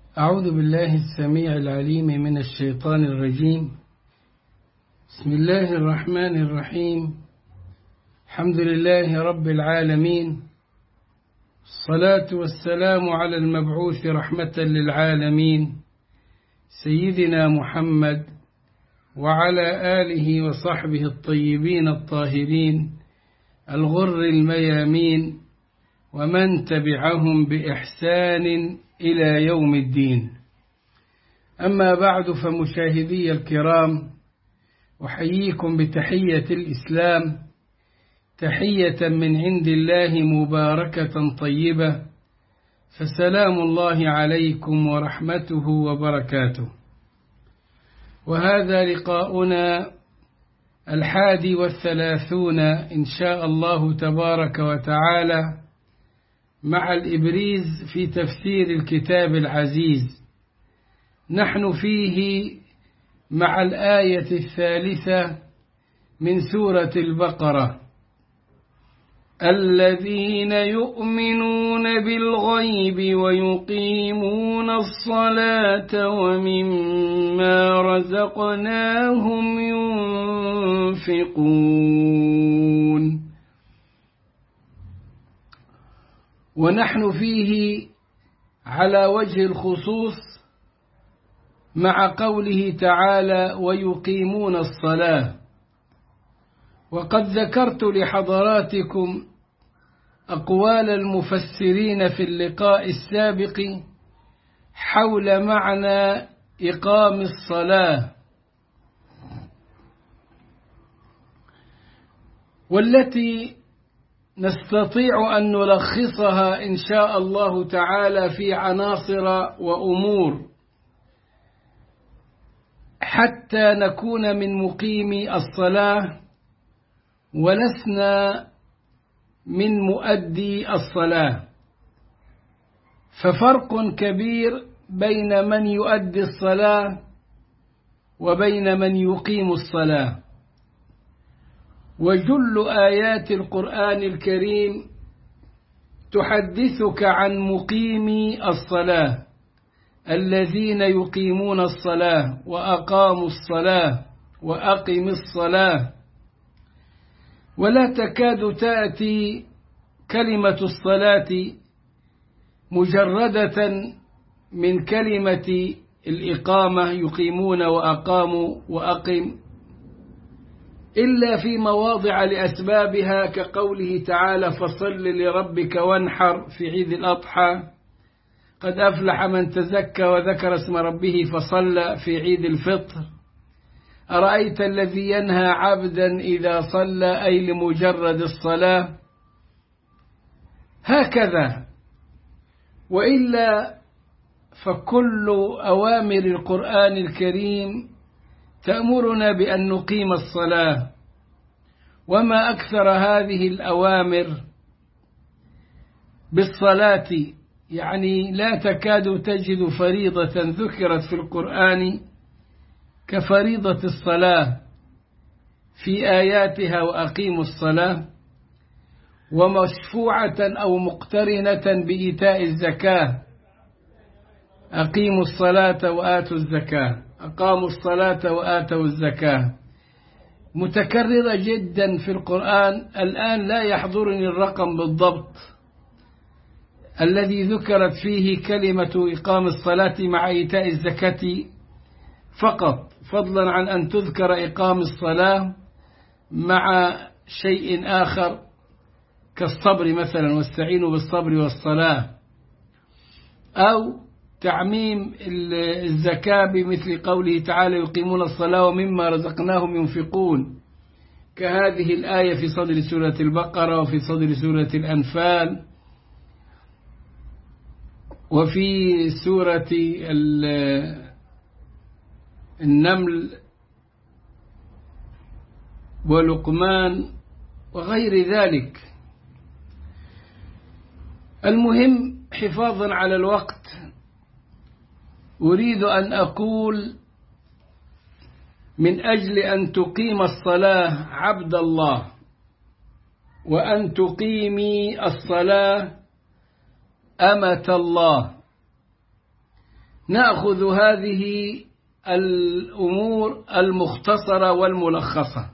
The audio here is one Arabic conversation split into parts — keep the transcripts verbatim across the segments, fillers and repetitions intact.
أعوذ بالله السميع العليم من الشيطان الرجيم. بسم الله الرحمن الرحيم. الحمد لله رب العالمين، الصلاة والسلام على المبعوث رحمة للعالمين سيدنا محمد وعلى آله وصحبه الطيبين الطاهرين الغر الميامين ومن تبعهم بإحسان إلى يوم الدين. أما بعد، فمشاهدي الكرام، أحييكم بتحية الإسلام، تحية من عند الله مباركة طيبة، فسلام الله عليكم ورحمته وبركاته. وهذا لقاؤنا الحادي والثلاثون إن شاء الله تبارك وتعالى مع الإبريز في تفسير الكتاب العزيز. نحن فيه مع الآية الثالثة من سورة البقرة: الذين يؤمنون بالغيب ويقيمون الصلاة ومما رزقناهم ينفقون. ونحن فيه على وجه الخصوص مع قوله تعالى: ويقيمون الصلاة. وقد ذكرت لحضراتكم أقوال المفسرين في اللقاء السابق حول معنى إقام الصلاة، والتي نستطيع أن نلخصها إن شاء الله تعالى في عناصر وأمور حتى نكون من مقيمي الصلاة ولسنا من مؤدي الصلاة. ففرق كبير بين من يؤدي الصلاة وبين من يقيم الصلاة. وجل آيات القرآن الكريم تحدثك عن مقيمي الصلاة، الذين يقيمون الصلاة وأقاموا الصلاة وأقم الصلاة. ولا تكاد تأتي كلمة الصلاة مجردة من كلمة الإقامة، يقيمون وأقاموا وأقم، إلا في مواضع لأسبابها، كقوله تعالى: فصل لربك وانحر في عيد الأضحى، قد أفلح من تزكى وذكر اسم ربه فصلى في عيد الفطر، أرأيت الذي ينهى عبدا إذا صلى، أي لمجرد الصلاة. هكذا. وإلا فكل أوامر القرآن الكريم تأمرنا بأن نقيم الصلاة. وما أكثر هذه الأوامر بالصلاة، يعني لا تكاد تجد فريضة ذكرت في القرآن كفريضة الصلاة في آياتها: وأقيموا الصلاة، ومشفوعة أو مقترنة بإيتاء الزكاة: أقيموا الصلاة وآتوا الزكاة، أقاموا الصلاة وآتوا الزكاة، متكررة جدا في القرآن. الآن لا يحضرني الرقم بالضبط الذي ذكرت فيه كلمة إقام الصلاة مع إيتاء الزكاة فقط، فضلا عن أن تذكر إقام الصلاة مع شيء آخر كالصبر مثلا: واستعينوا بالصبر والصلاة، أو تعميم الزكاة بمثل قوله تعالى: يقيمون الصلاة ومما رزقناهم ينفقون، كهذه الآية في صدر سورة البقرة وفي صدر سورة الأنفال وفي سورة النمل ولقمان وغير ذلك. المهم، حفاظا على الوقت، أريد أن أقول: من أجل أن تقيم الصلاة عبد الله، وأن تقيمي الصلاة أمة الله، نأخذ هذه الأمور المختصرة والملخصة.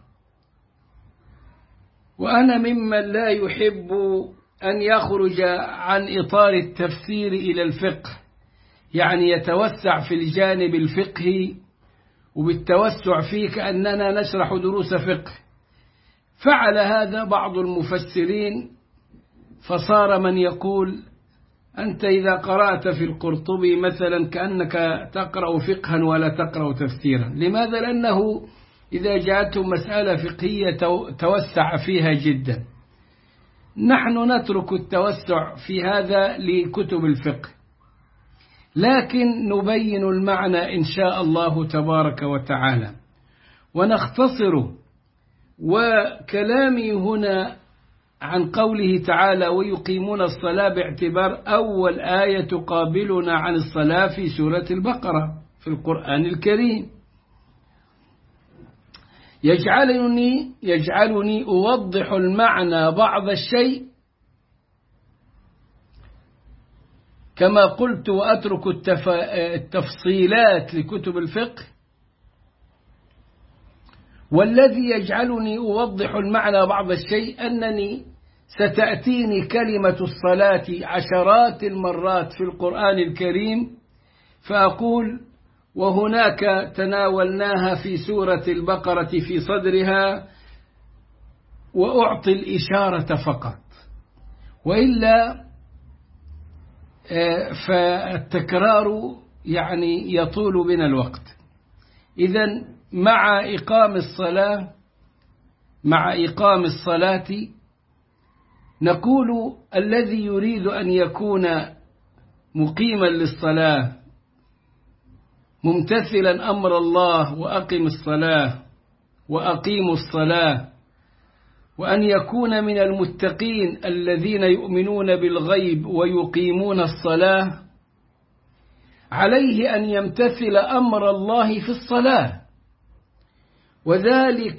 وأنا ممن لا يحب أن يخرج عن إطار التفسير إلى الفقه، يعني يتوسع في الجانب الفقهي، وبالتوسع فيه كأننا نشرح دروس فقه. فعل هذا بعض المفسرين، فصار من يقول أنت إذا قرأت في القرطبي مثلا كأنك تقرأ فقها ولا تقرأ تفسيرا. لماذا؟ لأنه إذا جاءته مسألة فقهية توسع فيها جدا. نحن نترك التوسع في هذا لكتب الفقه، لكن نبين المعنى إن شاء الله تبارك وتعالى ونختصره. وكلامي هنا عن قوله تعالى ويقيمون الصلاة باعتبار أول آية تقابلنا عن الصلاة في سورة البقرة في القرآن الكريم، يجعلني يجعلني أوضح المعنى بعض الشيء كما قلت، وأترك التف... التفصيلات لكتب الفقه. والذي يجعلني أوضح المعنى بعض الشيء أنني ستأتيني كلمة الصلاة عشرات المرات في القرآن الكريم، فأقول وهناك تناولناها في سورة البقرة في صدرها، وأعطي الإشارة فقط، وإلا فالتكرار يعني يطول بنا الوقت. إذن مع إقام الصلاة مع إقام الصلاة نقول الذي يريد أن يكون مقيما للصلاة ممتثلا أمر الله وأقم الصلاة وأقيموا الصلاة، وأن يكون من المتقين الذين يؤمنون بالغيب ويقيمون الصلاة، عليه أن يمتثل أمر الله في الصلاة، وذلك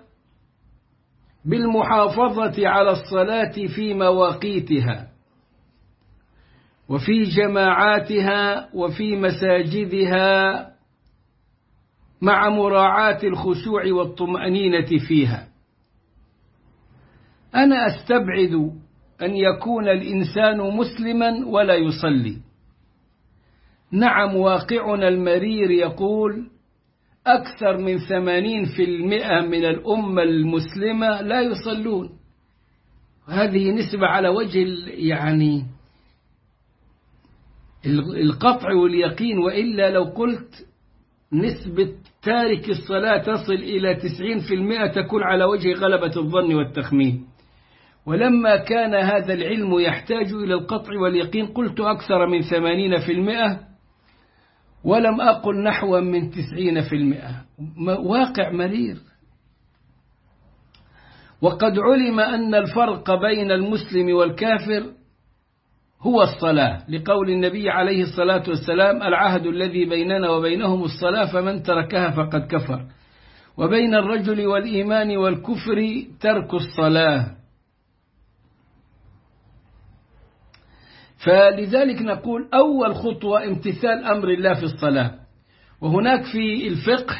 بالمحافظة على الصلاة في مواقيتها وفي جماعاتها وفي مساجدها، مع مراعاة الخشوع والطمأنينة فيها. أنا أستبعد أن يكون الإنسان مسلما ولا يصلي. نعم، واقعنا المرير يقول أكثر من ثمانين في المئة من الأمة المسلمة لا يصلون. هذه نسبة على وجه يعني القطع واليقين، وإلا لو قلت نسبة تارك الصلاة تصل إلى تسعين في المئة تكون على وجه غلبة الظن والتخمين. ولما كان هذا العلم يحتاج إلى القطع واليقين قلت أكثر من ثمانين في المئة، ولم أقل نحو من تسعين في المئة. واقع مرير. وقد علم أن الفرق بين المسلم والكافر هو الصلاة، لقول النبي عليه الصلاة والسلام العهد الذي بيننا وبينهم الصلاة فمن تركها فقد كفر. وبين الرجل والإيمان والكفر ترك الصلاة. فلذلك نقول أول خطوة امتثال أمر الله في الصلاة. وهناك في الفقه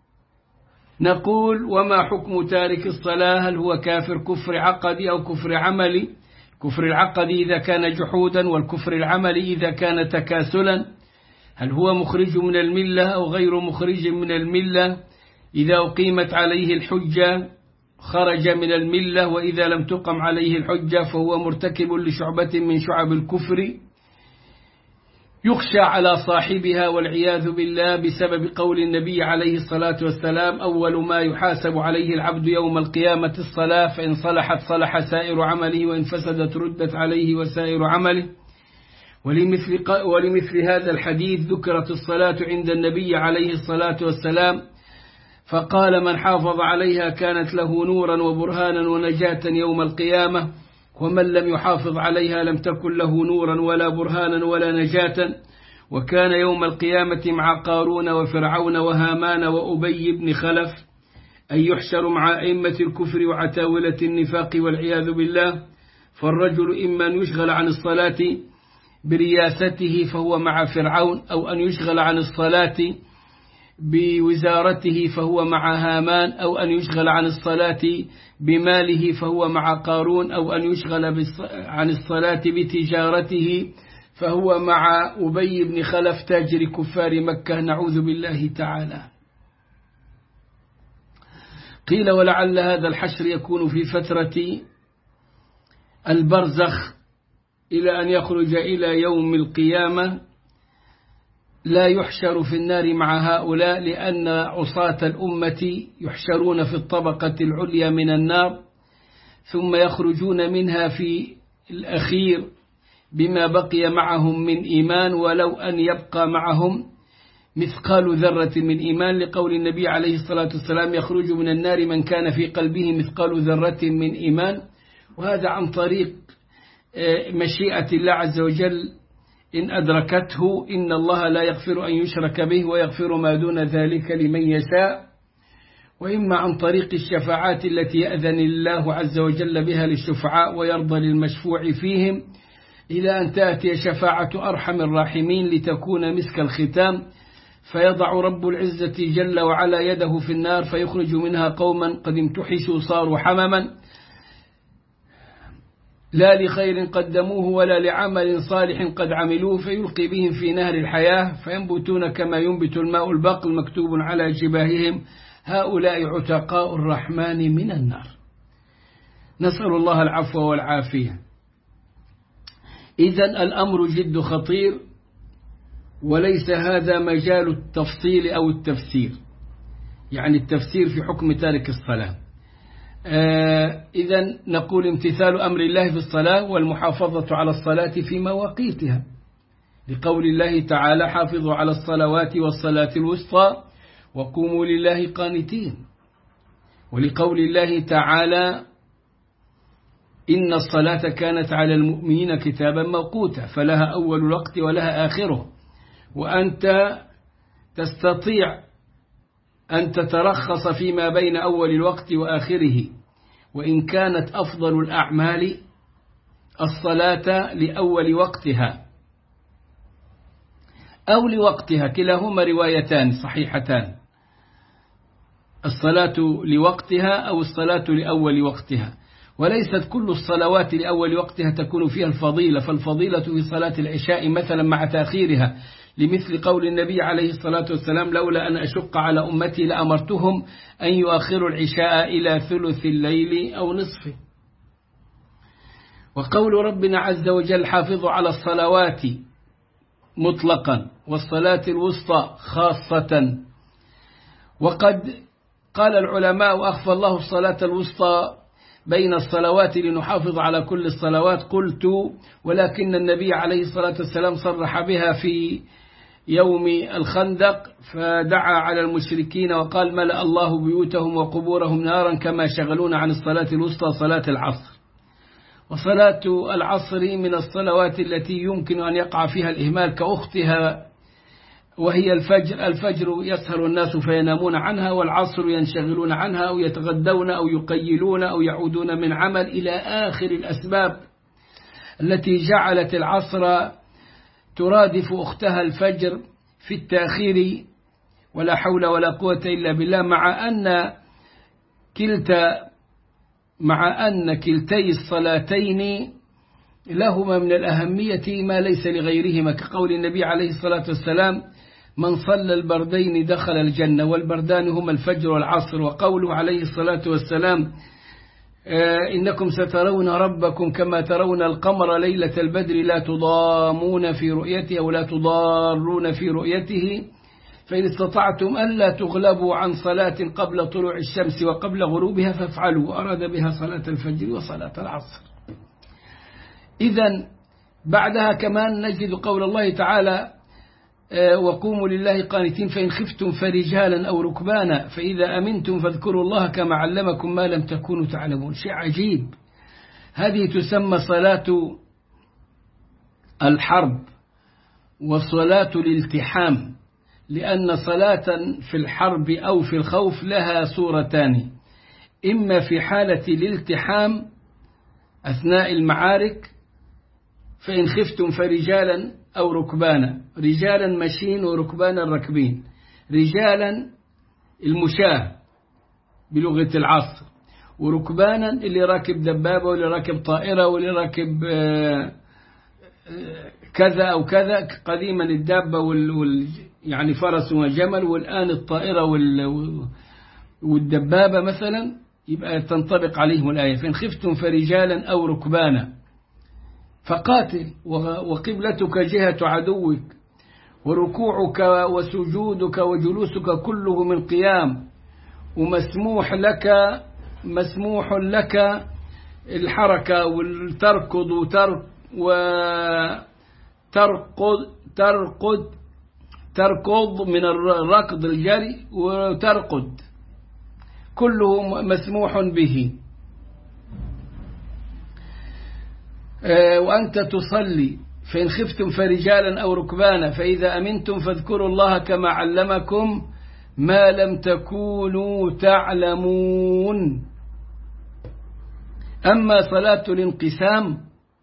نقول وما حكم تارك الصلاة؟ هل هو كافر كفر عقدي أو كفر عملي؟ كفر العقدي إذا كان جحودا، والكفر العملي إذا كان تكاسلا. هل هو مخرج من الملة أو غير مخرج من الملة؟ إذا أقيمت عليه الحجة خرج من الملة، وإذا لم تقم عليه الحجة فهو مرتكب لشعبة من شعب الكفر يخشى على صاحبها والعياذ بالله، بسبب قول النبي عليه الصلاة والسلام أول ما يحاسب عليه العبد يوم القيامة الصلاة، فإن صلحت صلح سائر عمله وإن فسدت ردت عليه وسائر عمله. ولمثل, ولمثل هذا الحديث ذكرت الصلاة عند النبي عليه الصلاة والسلام فقال من حافظ عليها كانت له نورا وبرهانا ونجاة يوم القيامة، ومن لم يحافظ عليها لم تكن له نورا ولا برهانا ولا نجاة. وكان يوم القيامة مع قارون وفرعون وهامان وأبي بن خلف، أن يحشر مع أئمة الكفر وعتاولة النفاق والعياذ بالله. فالرجل إما أن يشغل عن الصلاة برياسته فهو مع فرعون، أو أن يشغل عن الصلاة بوزارته فهو مع هامان، أو أن يشغل عن الصلاة بماله فهو مع قارون، أو أن يشغل عن الصلاة بتجارته فهو مع أبي بن خلف تاجر كفار مكة، نعوذ بالله تعالى. قيل ولعل هذا الحشر يكون في فترة البرزخ إلى أن يخرج إلى يوم القيامة، لا يحشر في النار مع هؤلاء، لأن عصاة الأمة يحشرون في الطبقة العليا من النار، ثم يخرجون منها في الأخير بما بقي معهم من إيمان، ولو أن يبقى معهم مثقال ذرة من إيمان، لقول النبي عليه الصلاة والسلام: يخرج من النار من كان في قلبه مثقال ذرة من إيمان. وهذا عن طريق مشيئة الله عز وجل إن أدركته. إن الله لا يغفر أن يشرك به ويغفر ما دون ذلك لمن يشاء. وإما عن طريق الشفاعات التي يأذن الله عز وجل بها للشفعاء ويرضى للمشفوع فيهم، إلى أن تأتي شفاعة أرحم الراحمين لتكون مسك الختام، فيضع رب العزة جل وعلا يده في النار فيخرج منها قوما قد امتحشوا صاروا حمما، لا لخير قدموه ولا لعمل صالح قد عملوه، فيلقي بهم في نهر الحياة فينبتون كما ينبت الماء البقل، مكتوب على جباههم: هؤلاء عتقاء الرحمن من النار. نسأل الله العفو والعافية. إذن الأمر جد خطير، وليس هذا مجال التفصيل أو التفسير، يعني التفسير في حكم تارك الصلاة. آه إذن نقول امتثال أمر الله في الصلاة والمحافظة على الصلاة في مواقيتها، لقول الله تعالى: حافظوا على الصلوات والصلاة الوسطى وقوموا لله قانتين، ولقول الله تعالى: إن الصلاة كانت على المؤمنين كتابا موقوتا، فلها أول الوقت ولها آخره، وأنت تستطيع أن تترخص فيما بين أول الوقت وآخره، وإن كانت أفضل الأعمال الصلاة لأول وقتها أو لوقتها، كلاهما روايتان صحيحتان: الصلاة لوقتها أو الصلاة لأول وقتها. وليست كل الصلوات لأول وقتها تكون فيها الفضيلة، فالفضيلة في صلاة العشاء مثلا مع تأخيرها، لمثل قول النبي عليه الصلاة والسلام: لولا أن أشق على أمتي لأمرتهم أن يؤخروا العشاء إلى ثلث الليل أو نصفه. وقول ربنا عز وجل: حافظوا على الصلوات مطلقا والصلاة الوسطى خاصة. وقد قال العلماء: أخفى الله الصلاة الوسطى بين الصلوات لنحافظ على كل الصلوات. قلت: ولكن النبي عليه الصلاة والسلام صرح بها في يوم الخندق، فدعا على المشركين وقال: ملأ الله بيوتهم وقبورهم نارا كما شغلون عن الصلاة الوسطى صلاة العصر. وصلاة العصر من الصلوات التي يمكن أن يقع فيها الإهمال كأختها، وهي الفجر. الفجر يسهر الناس فينامون عنها، والعصر ينشغلون عنها أو يتغدون أو يقيلون أو يعودون من عمل، إلى آخر الأسباب التي جعلت العصر ترادف أختها الفجر في التأخير، ولا حول ولا قوة إلا بالله. مع أن كلتا مع أن كلتي الصلاتين لهما من الأهمية ما ليس لغيرهما، كقول النبي عليه الصلاة والسلام: من صلى البردين دخل الجنة، والبردان هما الفجر والعصر. وقوله عليه الصلاة والسلام: إنكم سترون ربكم كما ترون القمر ليلة البدر لا تضامون في رؤيته أو لا تضارون في رؤيته، فإن استطعتم ألا تغلبوا عن صلاة قبل طلوع الشمس وقبل غروبها فافعلوا. وأراد بها صلاة الفجر وصلاة العصر. إذن بعدها كمان نجد قول الله تعالى: وقوموا لله قانتين فإن خفتم فرجالا أو ركبانا فإذا أمنتم فاذكروا الله كما علمكم ما لم تكونوا تعلمون. شيء عجيب. هذه تسمى صلاة الحرب وصلاة الالتحام، لأن صلاة في الحرب أو في الخوف لها صورتان: إما في حالة الالتحام أثناء المعارك فإن خفتم فرجالا أو ركبانا، رجالا مشين وركبانا راكبين. رجالا المشاة بلغة العصر، وركبانا اللي راكب دبابة واللي راكب طائرة واللي راكب كذا أو كذا. قديما الدابة وال وال يعني فرس وجمل، والآن الطائرة وال والدبابة مثلا، يبقى تنطبق عليهم الآية فإن خفتم فرجالا أو ركبانا. فقاتل وقبلتك جهة عدوك، وركوعك وسجودك وجلوسك كله من قيام، ومسموح لك مسموح لك الحركة والتركض وترك وترقد ترقد تركض من الركض الجري وترقد، كله مسموح به. وأنت تصلي فإن خفتم فرجالا أو ركبانا فإذا أمنتم فاذكروا الله كما علمكم ما لم تكونوا تعلمون. أما صلاة الانقسام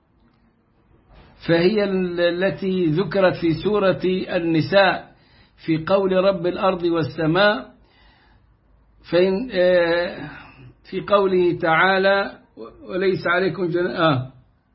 فهي التي ذكرت في سورة النساء في قول رب الأرض والسماء، فإن في قوله تعالى وليس عليكم جناح آه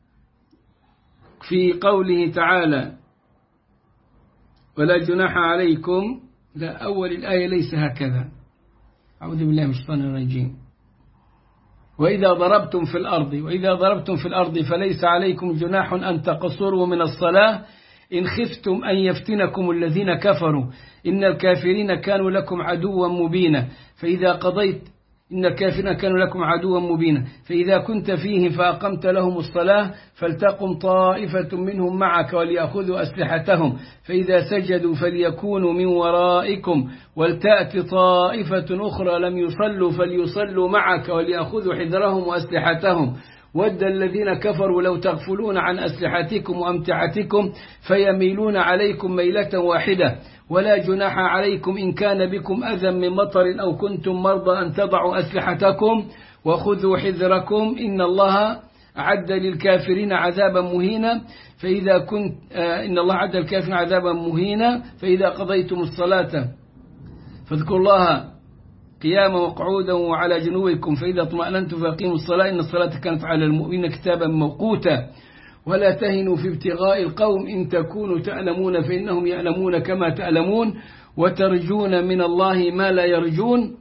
في قوله تعالى ولا جناح عليكم، لا أول الآية ليس هكذا، أعوذ بالله من الشيطان الرجيم. وإذا ضربتم في الأرض وإذا ضربتم في الأرض فليس عليكم جناح أن تقصروا من الصلاة إن خفتم أن يفتنكم الذين كفروا إن الكافرين كانوا لكم عدوا مبينا فإذا قضيت إن الكافرين كانوا لكم عدوا مبينا فإذا كنت فيهم فأقمت لهم الصلاة فلتقم طائفة منهم معك وليأخذوا أسلحتهم فإذا سجدوا فليكونوا من ورائكم ولتأت طائفة أخرى لم يصلوا فليصلوا معك وليأخذوا حذرهم وأسلحتهم ود الذين كفروا لو تغفلون عن أسلحتكم وأمتعتكم فيميلون عليكم ميلة واحدة ولا جناح عليكم إن كان بكم أذى من مطر أو كنتم مرضى أن تضعوا أسلحتكم وخذوا حذركم إن الله أعد للكافرين عذابا مهينا فإذا كنت آه إن الله أعد للكافرين عذابا مهينا فإذا قضيتم الصلاة فاذكروا الله قياما وقعودا وعلى جنوبكم فإذا اطمأننتم فأقيموا الصلاة إن الصلاة كانت على المؤمنين كتابا موقوتا ولا تهنوا في ابتغاء القوم إن تكونوا تعلمون فإنهم يعلمون كما تعلمون وترجون من الله ما لا يرجون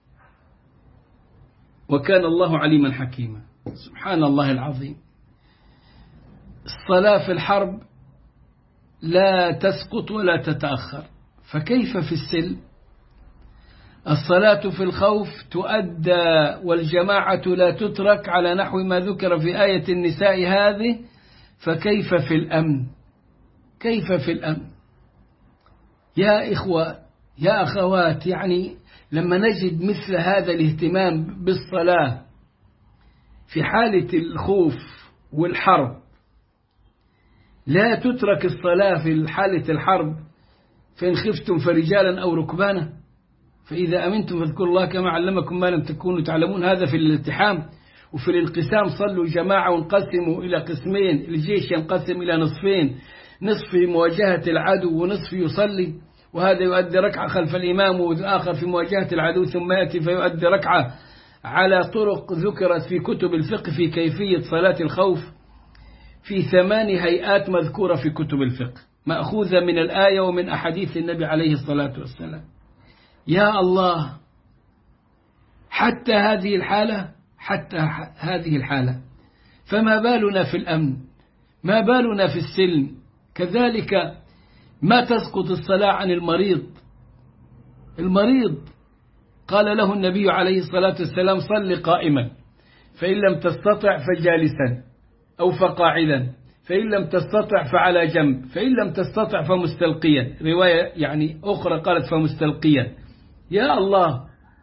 وكان الله عليما حكيما. سبحان الله العظيم. الصلاة في الحرب لا تسقط ولا تتأخر، فكيف في السلم؟ الصلاة في الخوف تؤدى والجماعة لا تترك على نحو ما ذكر في آية النساء هذه، فكيف في الأمن؟ كيف في الأمن يا إخوة يا أخوات؟ يعني لما نجد مثل هذا الاهتمام بالصلاة في حالة الخوف والحرب، لا تترك الصلاة في حالة الحرب فإن خفتم فرجالا أو ركبانا فإذا أمنتم فاذكروا الله كما علمكم ما لم تكونوا تعلمون. هذا في الالتحام. وفي الانقسام صلوا جماعة وانقسموا إلى قسمين، الجيش ينقسم إلى نصفين، نصف في مواجهة العدو ونصف يصلي، وهذا يؤدي ركعة خلف الإمام والآخر في مواجهة العدو ثم يأتي فيؤدي ركعة على طرق ذكرت في كتب الفقه في كيفية صلاة الخوف في ثمان هيئات مذكورة في كتب الفقه مأخوذة من الآية ومن أحاديث النبي عليه الصلاة والسلام. يا الله، حتى هذه الحالة حتى هذه الحالة، فما بالنا في الأمن؟ ما بالنا في السلم؟ كذلك ما تسقط الصلاة عن المريض. المريض قال له النبي عليه الصلاة والسلام صل قائما فإن لم تستطع فجالسا أو فقاعدا فإن لم تستطع فعلى جنب فإن لم تستطع فمستلقيا. رواية يعني أخرى قالت فمستلقيا. يا الله،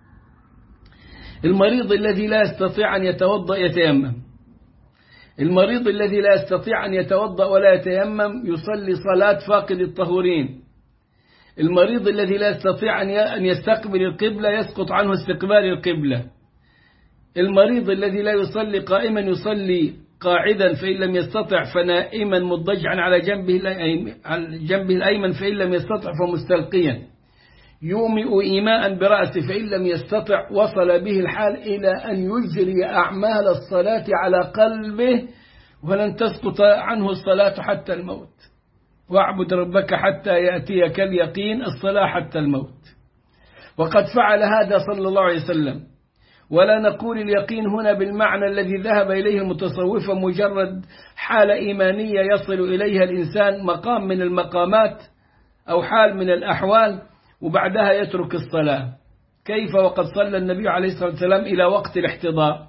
المريض الذي لا يستطيع أن يتوضأ يتيمم، المريض الذي لا يستطيع أن يتوضأ ولا يتيمم يصلي صلاة فاقد الطهورين، المريض الذي لا يستطيع أن يستقبل القبلة يسقط عنه استقبال القبلة، المريض الذي لا يصلي قائما يصلي قاعدا فإن لم يستطع فنائما مضجعا على جنبه على جنبه الأيمن فإن لم يستطع فمستلقيا يومئ إيماء برأسه فإن لم يستطع وصل به الحال إلى أن يجري أعمال الصلاة على قلبه ولن تسقط عنه الصلاة حتى الموت. واعبد ربك حتى يأتيك اليقين، الصلاة حتى الموت. وقد فعل هذا صلى الله عليه وسلم. ولا نقول اليقين هنا بالمعنى الذي ذهب إليه المتصوفة مجرد حالة إيمانية يصل إليها الإنسان مقام من المقامات أو حال من الأحوال وبعدها يترك الصلاة. كيف وقد صلى النبي عليه الصلاة والسلام إلى وقت الاحتضار.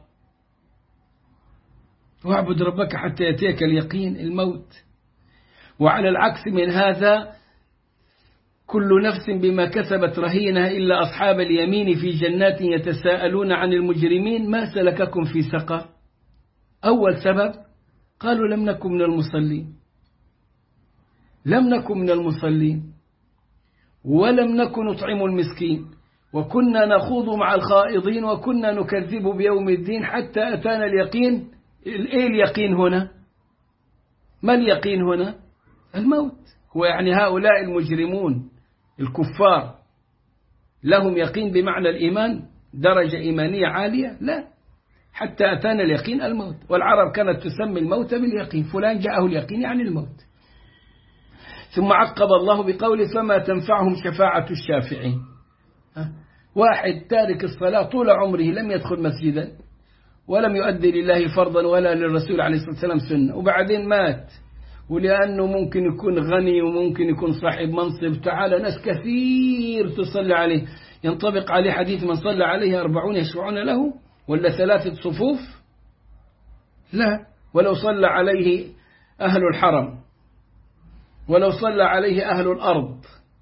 واعبد ربك حتى يأتيك اليقين، الموت. وعلى العكس من هذا كل نفس بما كسبت رهينة إلا أصحاب اليمين في جنات يتساءلون عن المجرمين ما سلككم في سقر. أول سبب قالوا لم نكن من المصلين، لم نكن من المصلين ولم نكن نطعم المسكين وكنا نخوض مع الخائضين وكنا نكذب بيوم الدين حتى أتانا اليقين. إيه اليقين هنا؟ ما اليقين هنا؟ الموت. هو يعني هؤلاء المجرمون الكفار لهم يقين بمعنى الإيمان درجة إيمانية عالية؟ لا، حتى أتانا اليقين الموت. والعرب كانت تسمي الموت باليقين، فلان جاءه اليقين يعني الموت. ثم عقب الله بقوله فما تنفعهم شفاعة الشافعين. واحد تارك الصلاة طول عمره لم يدخل مسجدا ولم يؤدي لله فرضا ولا للرسول عليه الصلاة والسلام سنة، وبعدين مات، ولأنه ممكن يكون غني وممكن يكون صاحب منصب، تعالى ناس كثير تصلي عليه، ينطبق عليه حديث من صلى عليه أربعون يشفعون له ولا ثلاثة صفوف؟ لا، ولو صلى عليه أهل الحرم ولو صلى عليه أهل الأرض.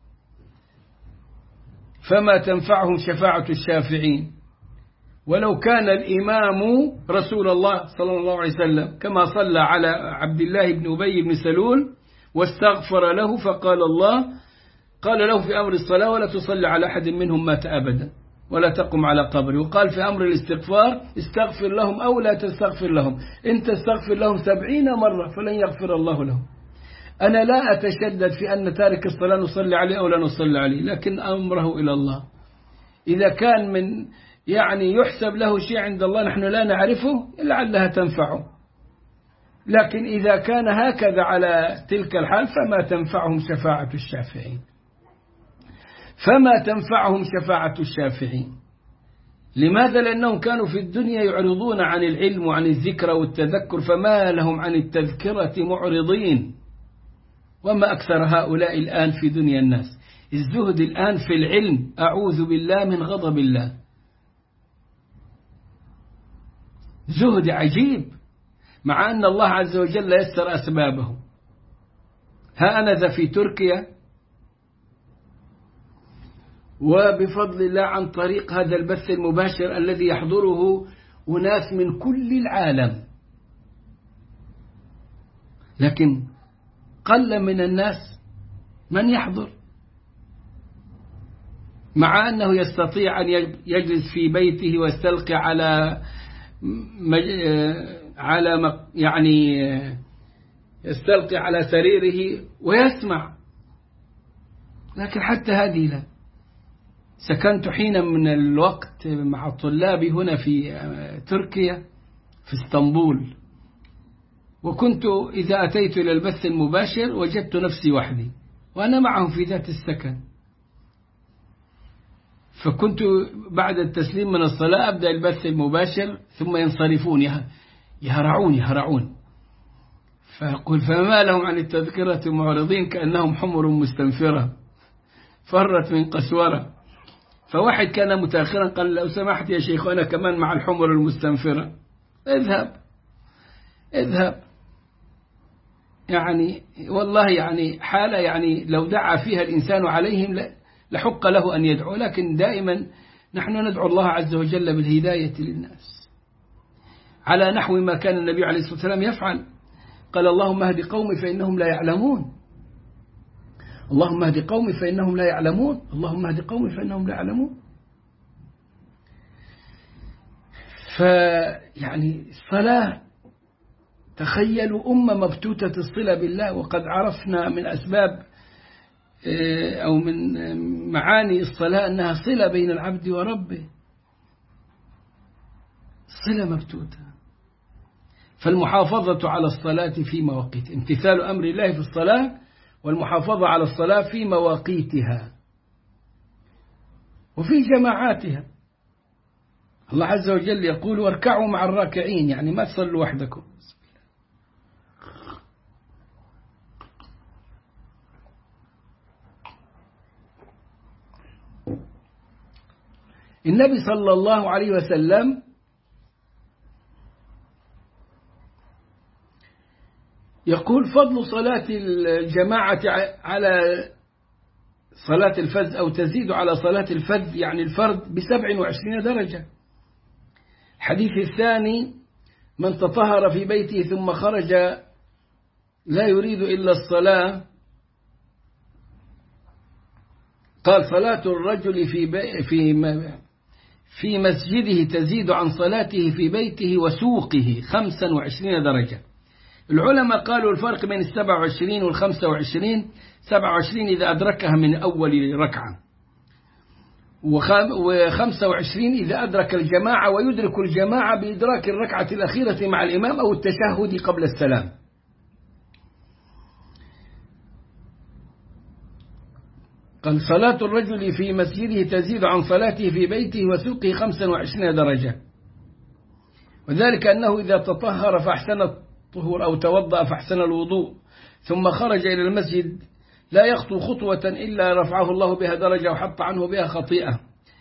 فما تنفعهم شفاعة الشافعين. ولو كان الإمام رسول الله صلى الله عليه وسلم كما صلى على عبد الله بن أبي بن سلول واستغفر له فقال الله قال له في أمر الصلاة ولا تصلي على أحد منهم مات أبدا ولا تقم على قبره. وقال في أمر الاستغفار استغفر لهم أو لا تستغفر لهم، إن تستغفر لهم سبعين مرة فلن يغفر الله لهم. أنا لا أتشدد في أن تارك الصلاة نصلي عليه أو لا نصلي عليه، لكن أمره إلى الله. إذا كان من يعني يحسب له شيء عند الله نحن لا نعرفه لعلها تنفعه، لكن إذا كان هكذا على تلك الحال فما تنفعهم شفاعة الشافعين. فما تنفعهم شفاعة الشافعين. لماذا؟ لأنهم كانوا في الدنيا يعرضون عن العلم وعن الذكر والتذكر، فما لهم عن التذكرة معرضين. وما أكثر هؤلاء الآن في دنيا الناس. الزهد الآن في العلم أعوذ بالله من غضب الله، زهد عجيب، مع أن الله عز وجل يسر أسبابه. ها أنا ذا في تركيا وبفضل الله عن طريق هذا البث المباشر الذي يحضره أناس من كل العالم، لكن قل من الناس من يحضر، مع أنه يستطيع أن يجلس في بيته ويستلقي على على يعني يستلقي على سريره ويسمع، لكن حتى هذه لا. سكنت حين من الوقت مع طلابي هنا في تركيا في اسطنبول، وكنت إذا أتيت إلى البث المباشر وجدت نفسي وحدي وأنا معهم في ذات السكن، فكنت بعد التسليم من الصلاة أبدأ البث المباشر ثم ينصرفون يهرعون يهرعون، فأقول فما لهم عن التذكرة معرضين كأنهم حمر مستنفرة فرت من قسورة. فواحد كان متأخرا قال لو سمحت يا شيخ أنا كمان مع الحمر المستنفرة، اذهب اذهب. يعني والله يعني حالة يعني لو دعا فيها الإنسان عليهم لحق له أن يدعو، لكن دائما نحن ندعو الله عز وجل بالهداية للناس على نحو ما كان النبي عليه الصلاة والسلام يفعل. قال اللهم اهد قومي فإنهم لا يعلمون، اللهم اهد قومي فإنهم لا يعلمون، اللهم اهد قومي فإنهم لا يعلمون. فيعني الصلاة تخيلوا أمة مبتوتة الصلة بالله، وقد عرفنا من أسباب أو من معاني الصلاة أنها صلة بين العبد وربه، صلة مبتوتة. فالمحافظة على الصلاة في مواقيت، امتثال أمر الله في الصلاة والمحافظة على الصلاة في مواقيتها وفي جماعاتها. الله عز وجل يقول واركعوا مع الراكعين، يعني ما تصلوا وحدكم. النبي صلى الله عليه وسلم يقول فضل صلاة الجماعة على صلاة الفذ أو تزيد على صلاة الفذ يعني الفرد بسبع وعشرين درجة. الحديث الثاني من تطهر في بيته ثم خرج لا يريد إلا الصلاة، قال صلاة الرجل في في في مسجده تزيد عن صلاته في بيته وسوقه خمسا وعشرين درجة. العلماء قالوا الفرق بين السبع وعشرين والخمسة وعشرين، سبع وعشرين إذا أدركها من أول ركعة، وخمسة وعشرين إذا أدرك الجماعة، ويدرك الجماعة بإدراك الركعة الأخيرة مع الإمام أو التشهد قبل السلام. قال صلاة الرجل في مسجده تزيد عن صلاته في بيته وسوقه خمسا وعشرين درجة، وذلك أنه إذا تطهر فأحسن الطهور أو توضأ فأحسن الوضوء ثم خرج إلى المسجد لا يخطو خطوة إلا رفعه الله بها درجة وحط عنه بها خطيئة.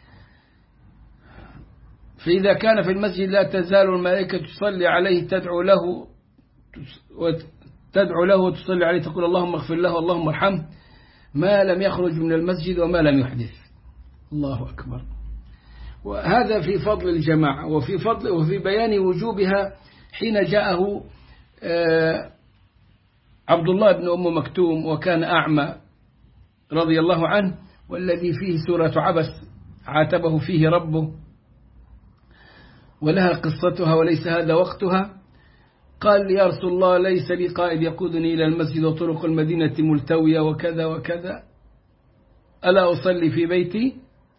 فإذا كان في المسجد لا تزال الملائكة تصلي عليه تدعو له تدعو له وتصلي عليه تقول اللهم اغفر له اللهم ارحمه ما لم يخرج من المسجد وما لم يحدث. الله أكبر. وهذا في فضل الجماعة وفي فضل وفي بيان وجوبها حين جاءه عبد الله بن أم مكتوم وكان أعمى رضي الله عنه، والذي فيه سورة عبس عاتبه فيه ربه ولها قصتها وليس هذا وقتها. قال يا رسول الله ليس لي قائد يقودني إلى المسجد وطرق المدينة ملتوية وكذا وكذا، ألا أصلي في بيتي؟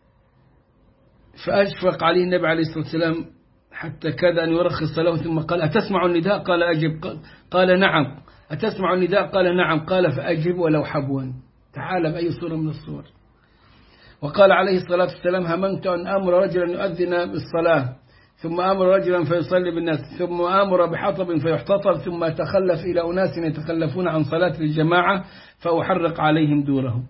فأشفق عليه النبي عليه الصلاة والسلام حتى كاد أن يرخص له، ثم قال أتسمع النداء؟ قال أجب. قال نعم. أتسمع النداء؟ قال نعم. قال فأجب ولو حبوا، تعال بأي صورة من الصور. وقال عليه الصلاة والسلام هممت أن أمر رجلا يؤذن بالصلاة ثم أمر رجلا فيصلي بالناس ثم أمر بحطب فيحتطب ثم أتخلف إلى أناس يتخلفون عن صلاة الجماعة فأحرق عليهم دورهم.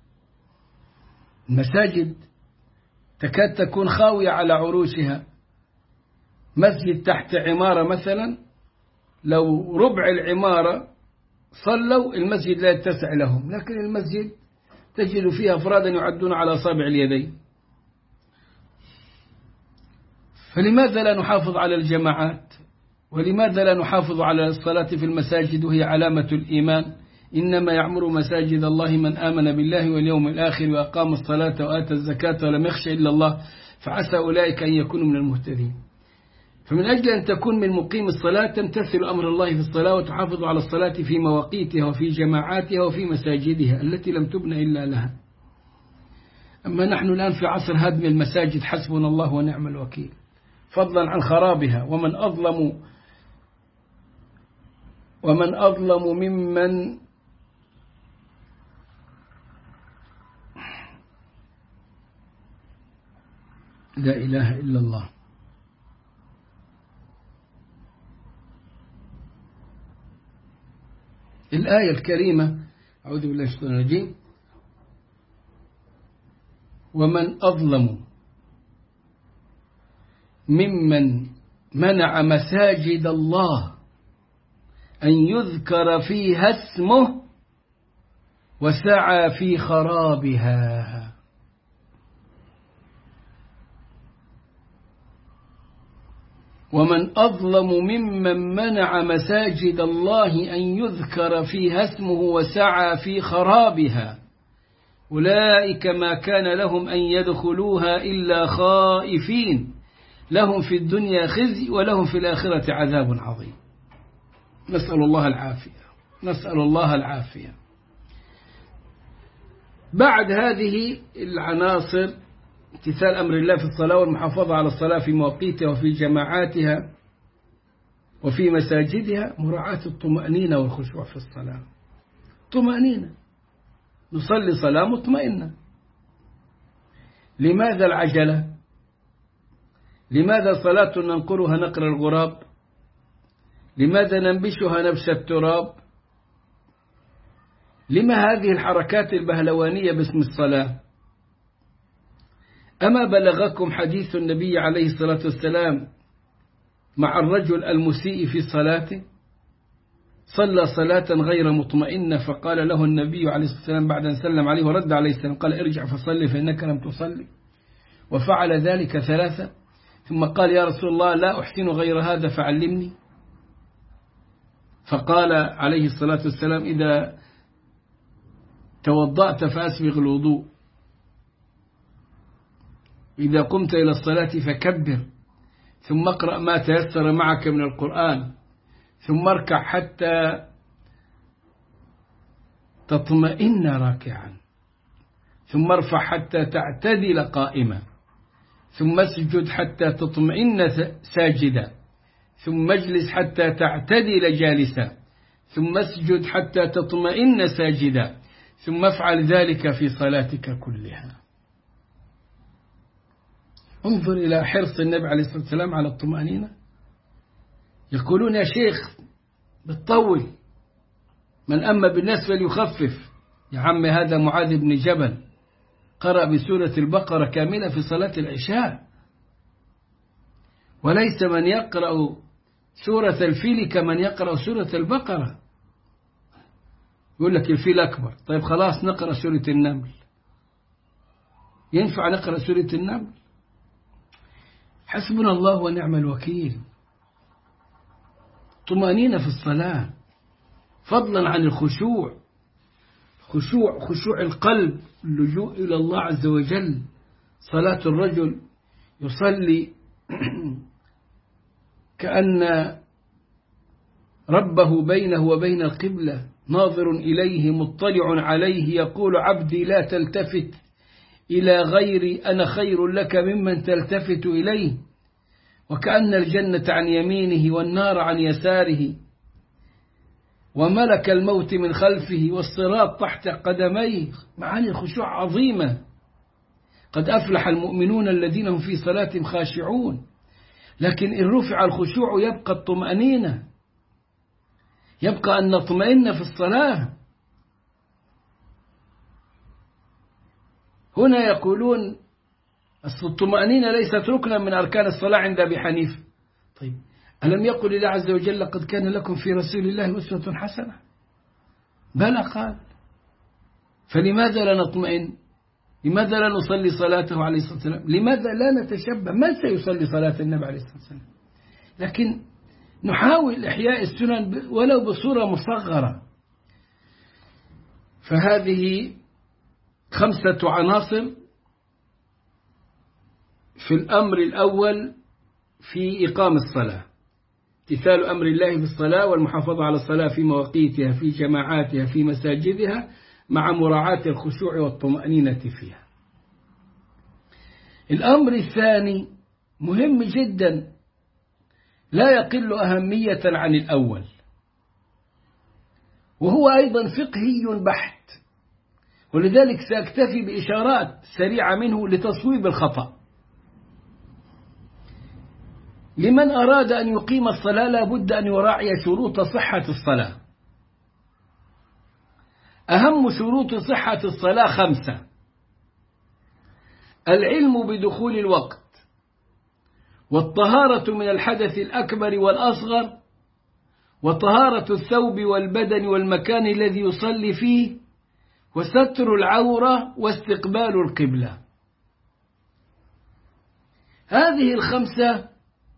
المساجد تكاد تكون خاوية على عروشها. مسجد تحت عمارة مثلا لو ربع العمارة صلوا المسجد لا يتسع لهم، لكن المسجد تجد فيها أفرادا يعدون على أصابع اليدين. فلماذا لا نحافظ على الجماعات؟ ولماذا لا نحافظ على الصلاة في المساجد وهي علامة الإيمان؟ إنما يعمر مساجد الله من آمن بالله واليوم الآخر وأقام الصلاة وآتى الزكاة ولم يخش إلا الله فعسى أولئك أن يكونوا من المهتدين. فمن أجل أن تكون من مقيم الصلاة تمتثل أمر الله في الصلاة وتحافظ على الصلاة في مواقيتها وفي جماعاتها وفي مساجدها التي لم تبنى إلا لها. أما نحن الآن في عصر هدم المساجد حسبنا الله ونعم الوكيل، فضلا عن خرابها. ومن أظلم ومن أظلم ممن لا إله إلا الله. الآية الكريمة أعوذ بالله من الشيطان الرجيم ومن أظلم ممن منع مساجد الله أن يذكر فيها اسمه وسعى في خرابها. ومن أظلم ممن منع مساجد الله أن يذكر فيها اسمه وسعى في خرابها أولئك ما كان لهم أن يدخلوها إلا خائفين لهم في الدنيا خزي ولهم في الآخرة عذاب عظيم. نسأل الله العافية، نسأل الله العافية. بعد هذه العناصر امتثال أمر الله في الصلاة والمحافظة على الصلاة في مواقيتها وفي جماعاتها وفي مساجدها، مراعاة الطمأنينة والخشوع في الصلاة. طمأنينة، نصلي صلاة مطمئنة. لماذا العجلة؟ لماذا صلاة ننقرها نقر الغراب؟ لماذا ننبشها نبش التراب؟ لما هذه الحركات البهلوانية باسم الصلاة؟ أما بلغكم حديث النبي عليه الصلاة والسلام مع الرجل المسيء في صلاته؟ صلى صلاة غير مطمئنة، فقال له النبي عليه الصلاة والسلام بعد أن سلم عليه ورد عليه السلام، قال ارجع فصلي فإنك لم تصلي. وفعل ذلك ثلاثة، ثم قال يا رسول الله لا أحسن غير هذا فعلمني. فقال عليه الصلاة والسلام إذا توضأت فأسبغ الوضوء، إذا قمت إلى الصلاة فكبر، ثم اقرأ ما تيسر معك من القرآن، ثم اركع حتى تطمئن راكعا، ثم ارفع حتى تعتدل قائما، ثم اسجد حتى تطمئن ساجدا، ثم اجلس حتى تعتدل جالسا، ثم اسجد حتى تطمئن ساجدا، ثم افعل ذلك في صلاتك كلها. انظر إلى حرص النبي عليه الصلاة والسلام على الطمأنينة. يقولون يا شيخ بتطول، من أما بالناس فليخفف. يا عم هذا معاذ بن جبل قرأ بسورة البقرة كاملة في صلاة العشاء، وليس من يقرأ سورة الفيل كمن يقرأ سورة البقرة. يقول لك الفيل أكبر، طيب خلاص نقرأ سورة النمل. ينفع نقرأ سورة النمل؟ حسبنا الله ونعم الوكيل. طمأنينة في الصلاة، فضلا عن الخشوع، خشوع خشوع القلب، اللجوء إلى الله عز وجل. صلاة الرجل يصلي كأن ربه بينه وبين القبلة، ناظر إليه مطلع عليه، يقول عبدي لا تلتفت إلى غيري أنا خير لك ممن تلتفت إليه، وكأن الجنة عن يمينه والنار عن يساره، وملك الموت من خلفه والصراط تحت قدميه. معاني الخشوع عظيمة. قد أفلح المؤمنون الذين هم في صلاتهم خاشعون. لكن إن رفع الخشوع يبقى الطمأنينة، يبقى أن نطمئن في الصلاة. هنا يقولون الطمأنينة ليست ركنا من أركان الصلاة عند أبي حنيفة. طيب ألم يقل الله عز وجل لقد كان لكم في رسول الله أسوة حسنة؟ بلى قال. فلماذا لا نطمئن؟ لماذا لا نصلي صلاته عليه الصلاة والسلام؟ لماذا لا نتشبه؟ من سيصلي صلاة النبي عليه الصلاة والسلام؟ لكن نحاول إحياء السنن ولو بصورة مصغرة. فهذه خمسة عناصر في الأمر الأول في إقام الصلاة: امتثال أمر الله في الصلاة والمحافظة على الصلاة في مواقيتها في جماعاتها في مساجدها مع مراعاة الخشوع والطمأنينة فيها. الأمر الثاني مهم جدا لا يقل أهمية عن الأول، وهو أيضا فقهي بحت، ولذلك سأكتفي بإشارات سريعة منه لتصويب الخطأ. لمن أراد أن يقيم الصلاة لا بد أن يراعي شروط صحة الصلاة. أهم شروط صحة الصلاة خمسة: العلم بدخول الوقت، والطهارة من الحدث الأكبر والأصغر، وطهارة الثوب والبدن والمكان الذي يصلي فيه، وستر العورة، واستقبال القبلة. هذه الخمسة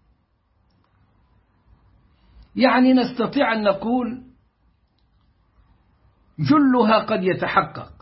يعني نستطيع أن نقول جلها قد يتحقق،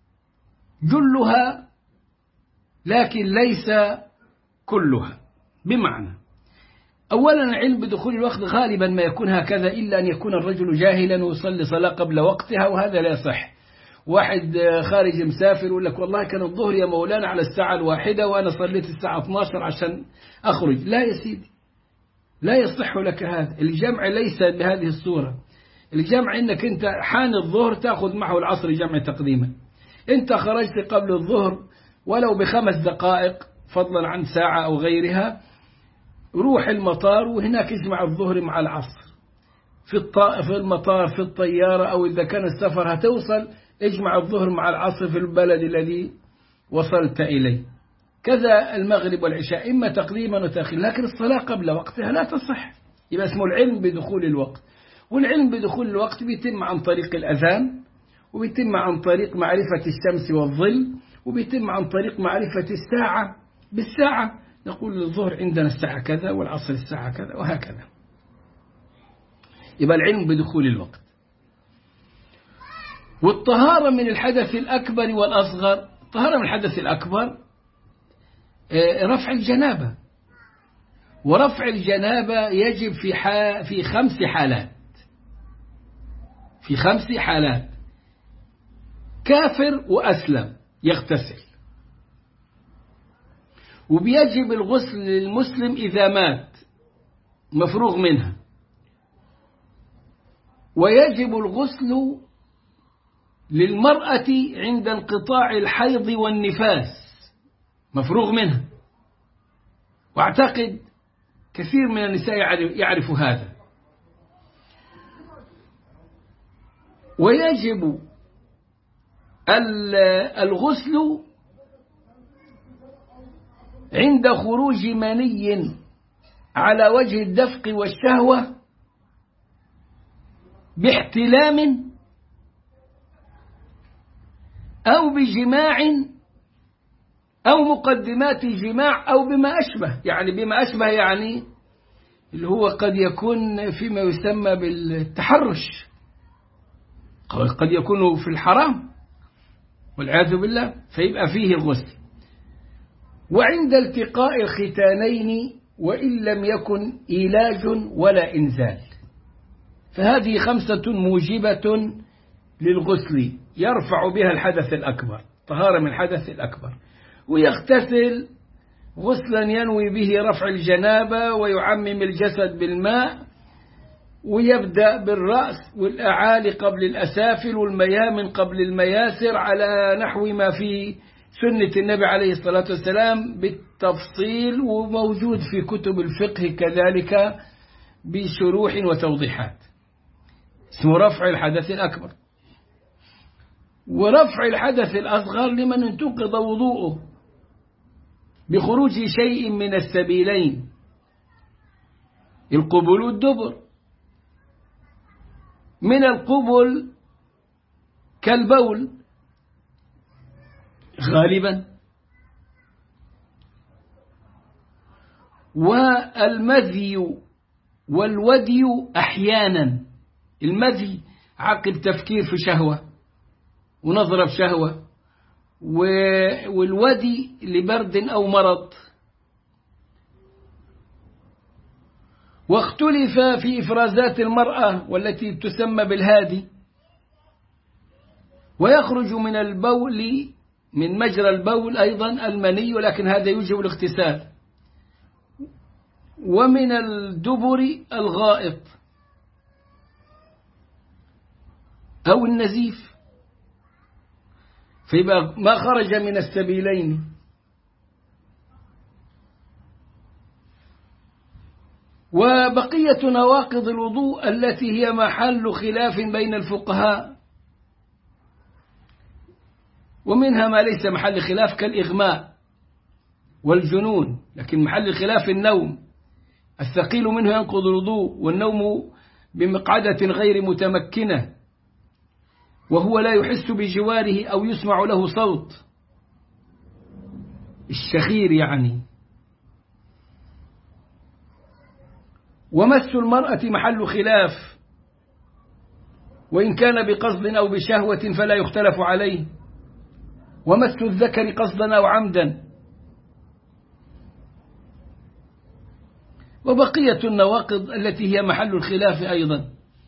جلها لكن ليس كلها. بمعنى أولا العلم بدخول الوقت غالبا ما يكون هكذا، إلا أن يكون الرجل جاهلا ويصلي صلاة قبل وقتها، وهذا لا يصح. واحد خارج مسافر يقول لك والله كان الظهر يا مولانا على الساعة الواحدة وأنا صليت الساعة اثني عشر عشان أخرج. لا يا سيدي، لا يصح لك هذا. الجمع ليس بهذه الصورة. الجمع إنك أنت حان الظهر تأخذ معه العصر جمع تقديما. أنت خرجت قبل الظهر ولو بخمس دقائق فضلا عن ساعة أو غيرها، روح المطار وهناك اجمع الظهر مع العصر في في المطار، في الطيارة، أو إذا كان السفر هتوصل اجمع الظهر مع العصر في البلد الذي وصلت إليه. كذا المغرب والعشاء إما تقديما وتأخير، لكن الصلاة قبل وقتها لا تصح. يبقى اسمه العلم بدخول الوقت. والعلم بدخول الوقت بيتم عن طريق الأذان، وبيتم عن طريق معرفة الشمس والظل، وبيتم عن طريق معرفة الساعة بالساعة. نقول الظهر عندنا الساعة كذا والعصر الساعة كذا وهكذا. يبقى العلم بدخول الوقت. والطهارة من الحدث الأكبر والأصغر. الطهارة من الحدث الأكبر رفع الجنابة، ورفع الجنابة يجب في في خمس حالات. في خمس حالات: كافر وأسلم يغتسل، وبيجب الغسل للمسلم إذا مات مفروغ منها، ويجب الغسل للمرأة عند انقطاع الحيض والنفاس مفروغ منها، واعتقد كثير من النساء يعرف هذا. ويجب الغسل عند خروج مني على وجه الدفق والشهوة باحتلام أو بجماع أو مقدمات جماع أو بما أشبه. يعني بما أشبه يعني اللي هو قد يكون فيما يسمى بالتحرش، قد يكون في الحرام والعياذ بالله، فيبقى فيه الغسل. وعند التقاء الختانين وإن لم يكن إيلاج ولا إنزال. فهذه خمسة موجبة للغسل يرفع بها الحدث الأكبر، طهارة من الحدث الأكبر. ويغتسل غسلا ينوي به رفع الجنابة ويعمم الجسد بالماء، ويبدأ بالرأس والأعالي قبل الأسافل والميامن قبل المياسر على نحو ما في سنة النبي عليه الصلاة والسلام بالتفصيل، وموجود في كتب الفقه كذلك بشروح وتوضيحات. اسمه رفع الحدث الأكبر. ورفع الحدث الأصغر لمن انتقض وضوءه بخروج شيء من السبيلين، القبل والدبر. من القبل كالبول غالبا، والمذي والودي أحيانا. المذي عقب تفكير في شهوة ونظرة في شهوة، والودي لبرد أو مرض. واختلف في إفرازات المرأة والتي تسمى بالهادي. ويخرج من البول من مجرى البول أيضا المني، ولكن هذا يوجب الاغتسال. ومن الدبر الغائط أو النزيف، فيبقى ما خرج من السبيلين. وبقية نواقض الوضوء التي هي محل خلاف بين الفقهاء، ومنها ما ليس محل خلاف كالإغماء والجنون، لكن محل الخلاف النوم. الثقيل منه ينقض الوضوء، والنوم بمقعدة غير متمكنة وهو لا يحس بجواره أو يسمع له صوت، الشخير يعني. ومس المرأة محل خلاف، وإن كان بقصد أو بشهوة فلا يختلف عليه. ومس الذكر قصدا أو عمدا. وبقية النواقض التي هي محل الخلاف أيضا.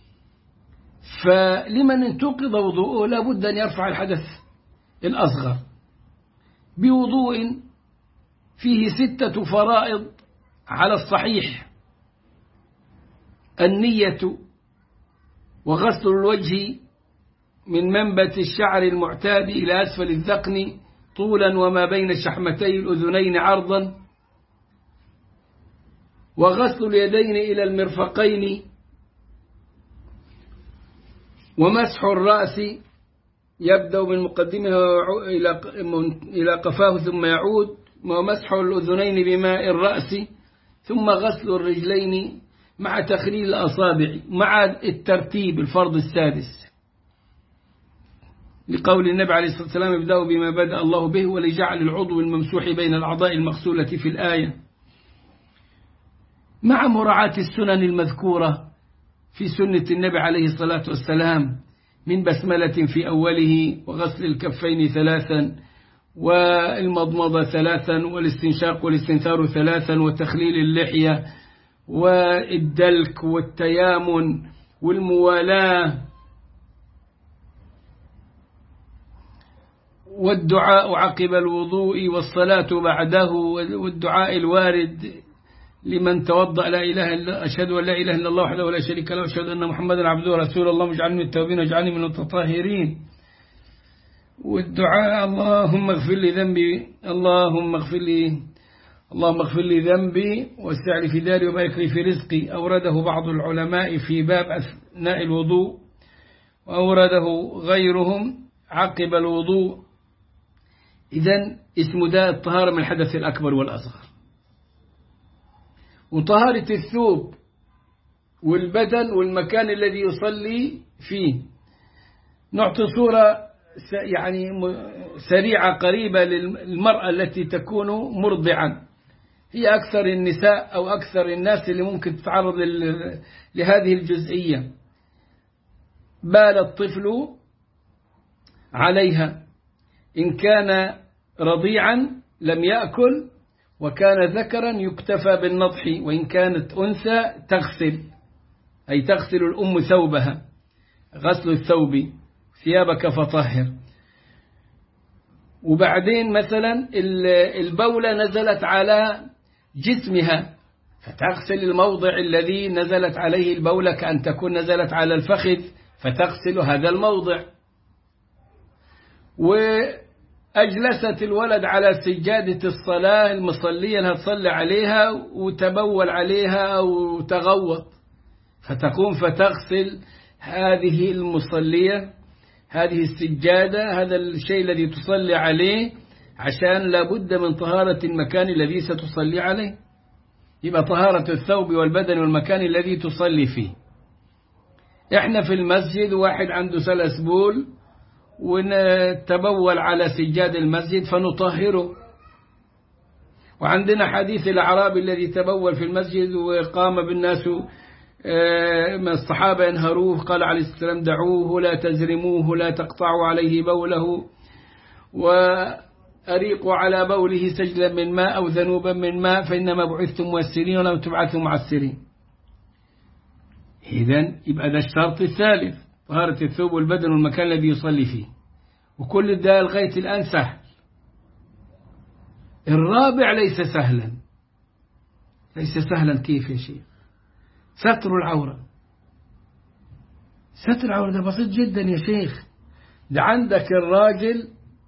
فلمن انتقض وضوءه لابد أن يرفع الحدث الأصغر بوضوء فيه ستة فرائض على الصحيح: النية، وغسل الوجه من منبت الشعر المعتاد إلى أسفل الذقن طولا وما بين شحمتي الأذنين عرضا، وغسل اليدين إلى المرفقين، ومسح الرأس يبدأ من مقدمها إلى قفاه ثم يعود، ومسح الأذنين بماء الرأس، ثم غسل الرجلين مع تخليل الأصابع مع الترتيب الفرض السادس، لقول النبي عليه الصلاة والسلام: ابدأوا بما بدأ الله به، ولجعل العضو الممسوح بين الأعضاء المغسولة في الآية، مع مراعاة السنن المذكورة في سنة النبي عليه الصلاة والسلام من بسملة في أوله، وغسل الكفين ثلاثا، والمضمضة ثلاثا، والاستنشاق والاستنثار ثلاثا، وتخليل اللحية، والدلك، والتيامن، والموالاة، والدعاء عقب الوضوء، والصلاة بعده، والدعاء الوارد لمن توضأ: لا إله إلا أشهد أن لا إله إلا الله وحده لا شريك له، أشهد أن محمدا عبده ورسوله، اللهم اجعلني من التوابين واجعلني من المتطهرين. والدعاء: اللهم اغفر لي ذنبي، اللهم اغفر لي اللهم اغفر لي ذنبي واسع لي في داري وبارك لي في رزقي. أورده بعض العلماء في باب أثناء الوضوء، وأورده غيرهم عقب الوضوء. إذن اسم داء الطهارة من الحدث الأكبر والأصغر. وطهارة الثوب والبدن والمكان الذي يصلي فيه. نعطي صورة يعني سريعة قريبة للمرأة التي تكون مرضعا، هي أكثر النساء أو أكثر الناس اللي ممكن تتعرض لهذه الجزئية. بال الطفل عليها، إن كان رضيعا لم يأكل، وكان ذكرا يكتفى بالنضح، وإن كانت أنثى تغسل، أي تغسل الأم ثوبها، غسل الثوب، ثيابك فطهر. وبعدين مثلا البولة نزلت على جسمها، فتغسل الموضع الذي نزلت عليه البولة، كأن تكون نزلت على الفخذ فتغسل هذا الموضع. وأجلست الولد على سجادة الصلاة المصلية اللي هتصلي عليها وتبول عليها أو تغوط، فتقوم فتغسل هذه المصلية، هذه السجادة، هذا الشيء الذي تصلي عليه، عشان لابد من طهارة المكان الذي ستصلي عليه. يبقى طهارة الثوب والبدن والمكان الذي تصلي فيه. احنا في المسجد واحد عنده سلس بول ونتبول على سجاد المسجد فنطهره. وعندنا حديث الأعرابي الذي تبول في المسجد وقام بالناس من الصحابة ينهروه، قال عليه الصلاة والسلام: دعوه لا تزرموه، لا تقطعوا عليه بوله، وأريقوا على بوله سجلا من ماء أو ذنوبا من ماء، فإنما بعثتم ميسرين ولم تبعثوا معسرين. إذن يبقى ده الشرط الثالث، طهارة الثوب والبدن والمكان الذي يصلي فيه. وكل ده لغاية الآن سهل. الرابع ليس سهلا. ليس سهلا كيف يا شيخ؟ ستر العورة. ستر العورة ده بسيط جدا يا شيخ. ده عندك الراجل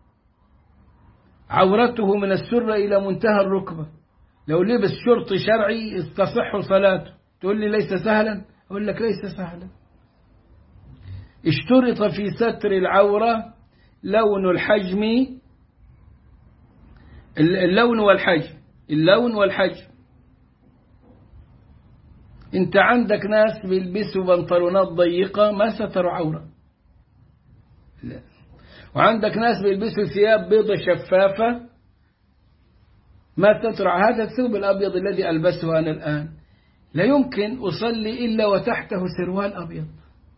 عورته من السرة إلى منتهى الركبة، لو لبس شرط شرعي استصح صلاته. تقول لي ليس سهلا؟ أقول لك ليس سهلا. اشترط في ستر العورة لون الحجم، اللون والحجم، اللون والحجم. انت عندك ناس بيلبسوا بنطلونات ضيقة ما ستروا عورة، لا. وعندك ناس بيلبسوا ثياب بيضة شفافة ما ستروا. هذا الثوب الأبيض الذي ألبسه أنا الآن لا يمكن أصلي إلا وتحته سروال أبيض.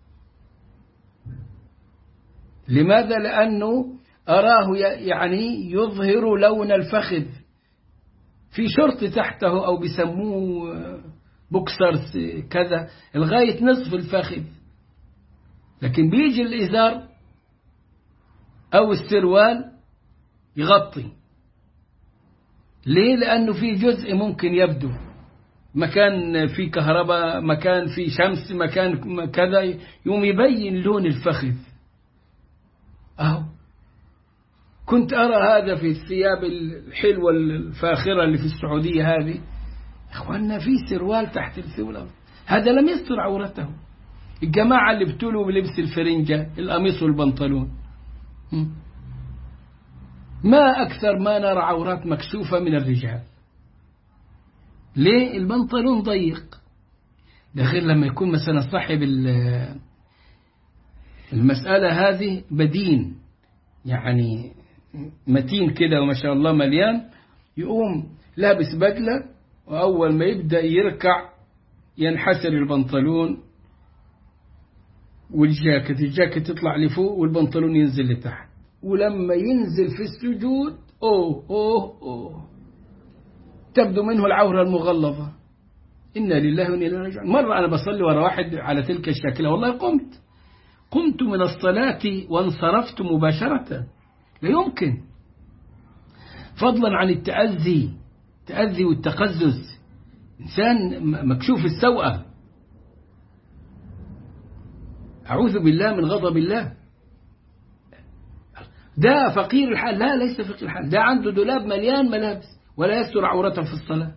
لماذا؟ لأنه أراه يعني يظهر لون الفخذ، في شرط تحته أو بيسموه بوكسرز كذا لغاية نصف الفخذ، لكن بيجي الإزار أو السروال يغطي. ليه؟ لأنه في جزء ممكن يبدو، مكان في كهرباء، مكان في شمس، مكان كذا، يوم يبين لون الفخذ. أهو كنت أرى هذا في الثياب الحلوة الفاخرة اللي في السعودية هذه، إخواننا في سروال تحت الثوب، هذا لم يستر عورته. الجماعة اللي بتولوا بلبس الفرنجة، القميص والبنطلون، ما أكثر ما نرى عورات مكشوفة من الرجال. ليه؟ البنطلون ضيق. ده غير لما يكون مثلا صاحب المسألة هذه بدين، يعني متين كده وما شاء الله مليان، يقوم لابس بدلة، وأول ما يبدأ يركع ينحسر البنطلون والجاكيت، الجاكيت يطلع لفوق والبنطلون ينزل لتحت، ولما ينزل في السجود أوه أوه أوه تبدو منه العورة المغلظة. إنا لله وإنا إليه راجعون. مرة أنا بصلي ورا واحد على تلك الشكلة، والله قمت قمت من الصلاة وانصرفت مباشرة. لا يمكن، فضلا عن التأذي التأذي والتقزز، إنسان مكشوف السوءة، أعوذ بالله من غضب الله. ده فقير الحال؟ لا، ليس فقير الحال، ده عنده دولاب مليان ملابس ولا يستر عورته في الصلاة.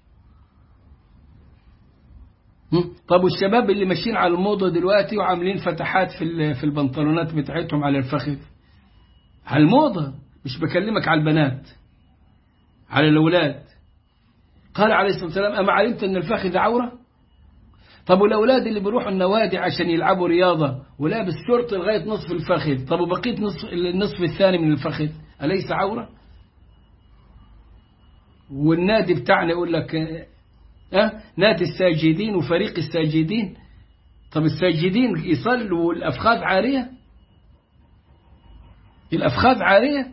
طب والشباب اللي ماشيين على الموضة دلوقتي وعاملين فتحات في في البنطلونات بتاعتهم على الفخذ، على الموضة، مش بكلمك على البنات، على الأولاد. قال عليه الصلاة والسلام: أما علمت أن الفخذ عورة؟ طب والأولاد اللي بيروحوا النوادي عشان يلعبوا رياضة ولابس شورت لغاية نصف الفخذ، طب وبقيت نصف النصف الثاني من الفخذ أليس عورة؟ والنادي بتاعنا يقول لك أه نادي الساجدين وفريق الساجدين. طب الساجدين يصلوا الأفخاذ عارية؟ الأفخاذ عارية؟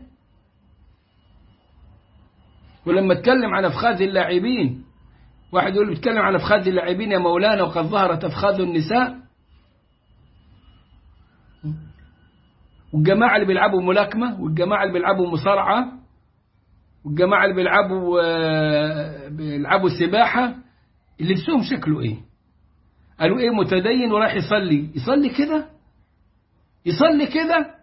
ولما اتكلم عن أفخاذ اللاعبين، واحد يقول بيتكلم عن أفخاذ اللاعبين يا مولانا وقد ظهرت أفخاذ النساء. والجماعة اللي بيلعبوا ملاكمة، والجماعة اللي بيلعبوا مصارعة، والجماعة اللي بيلعبوا بيلعبوا سباحة، اللي لبسهم شكله ايه؟ قالوا ايه؟ متدين وراح يصلي يصلي كده يصلي كده.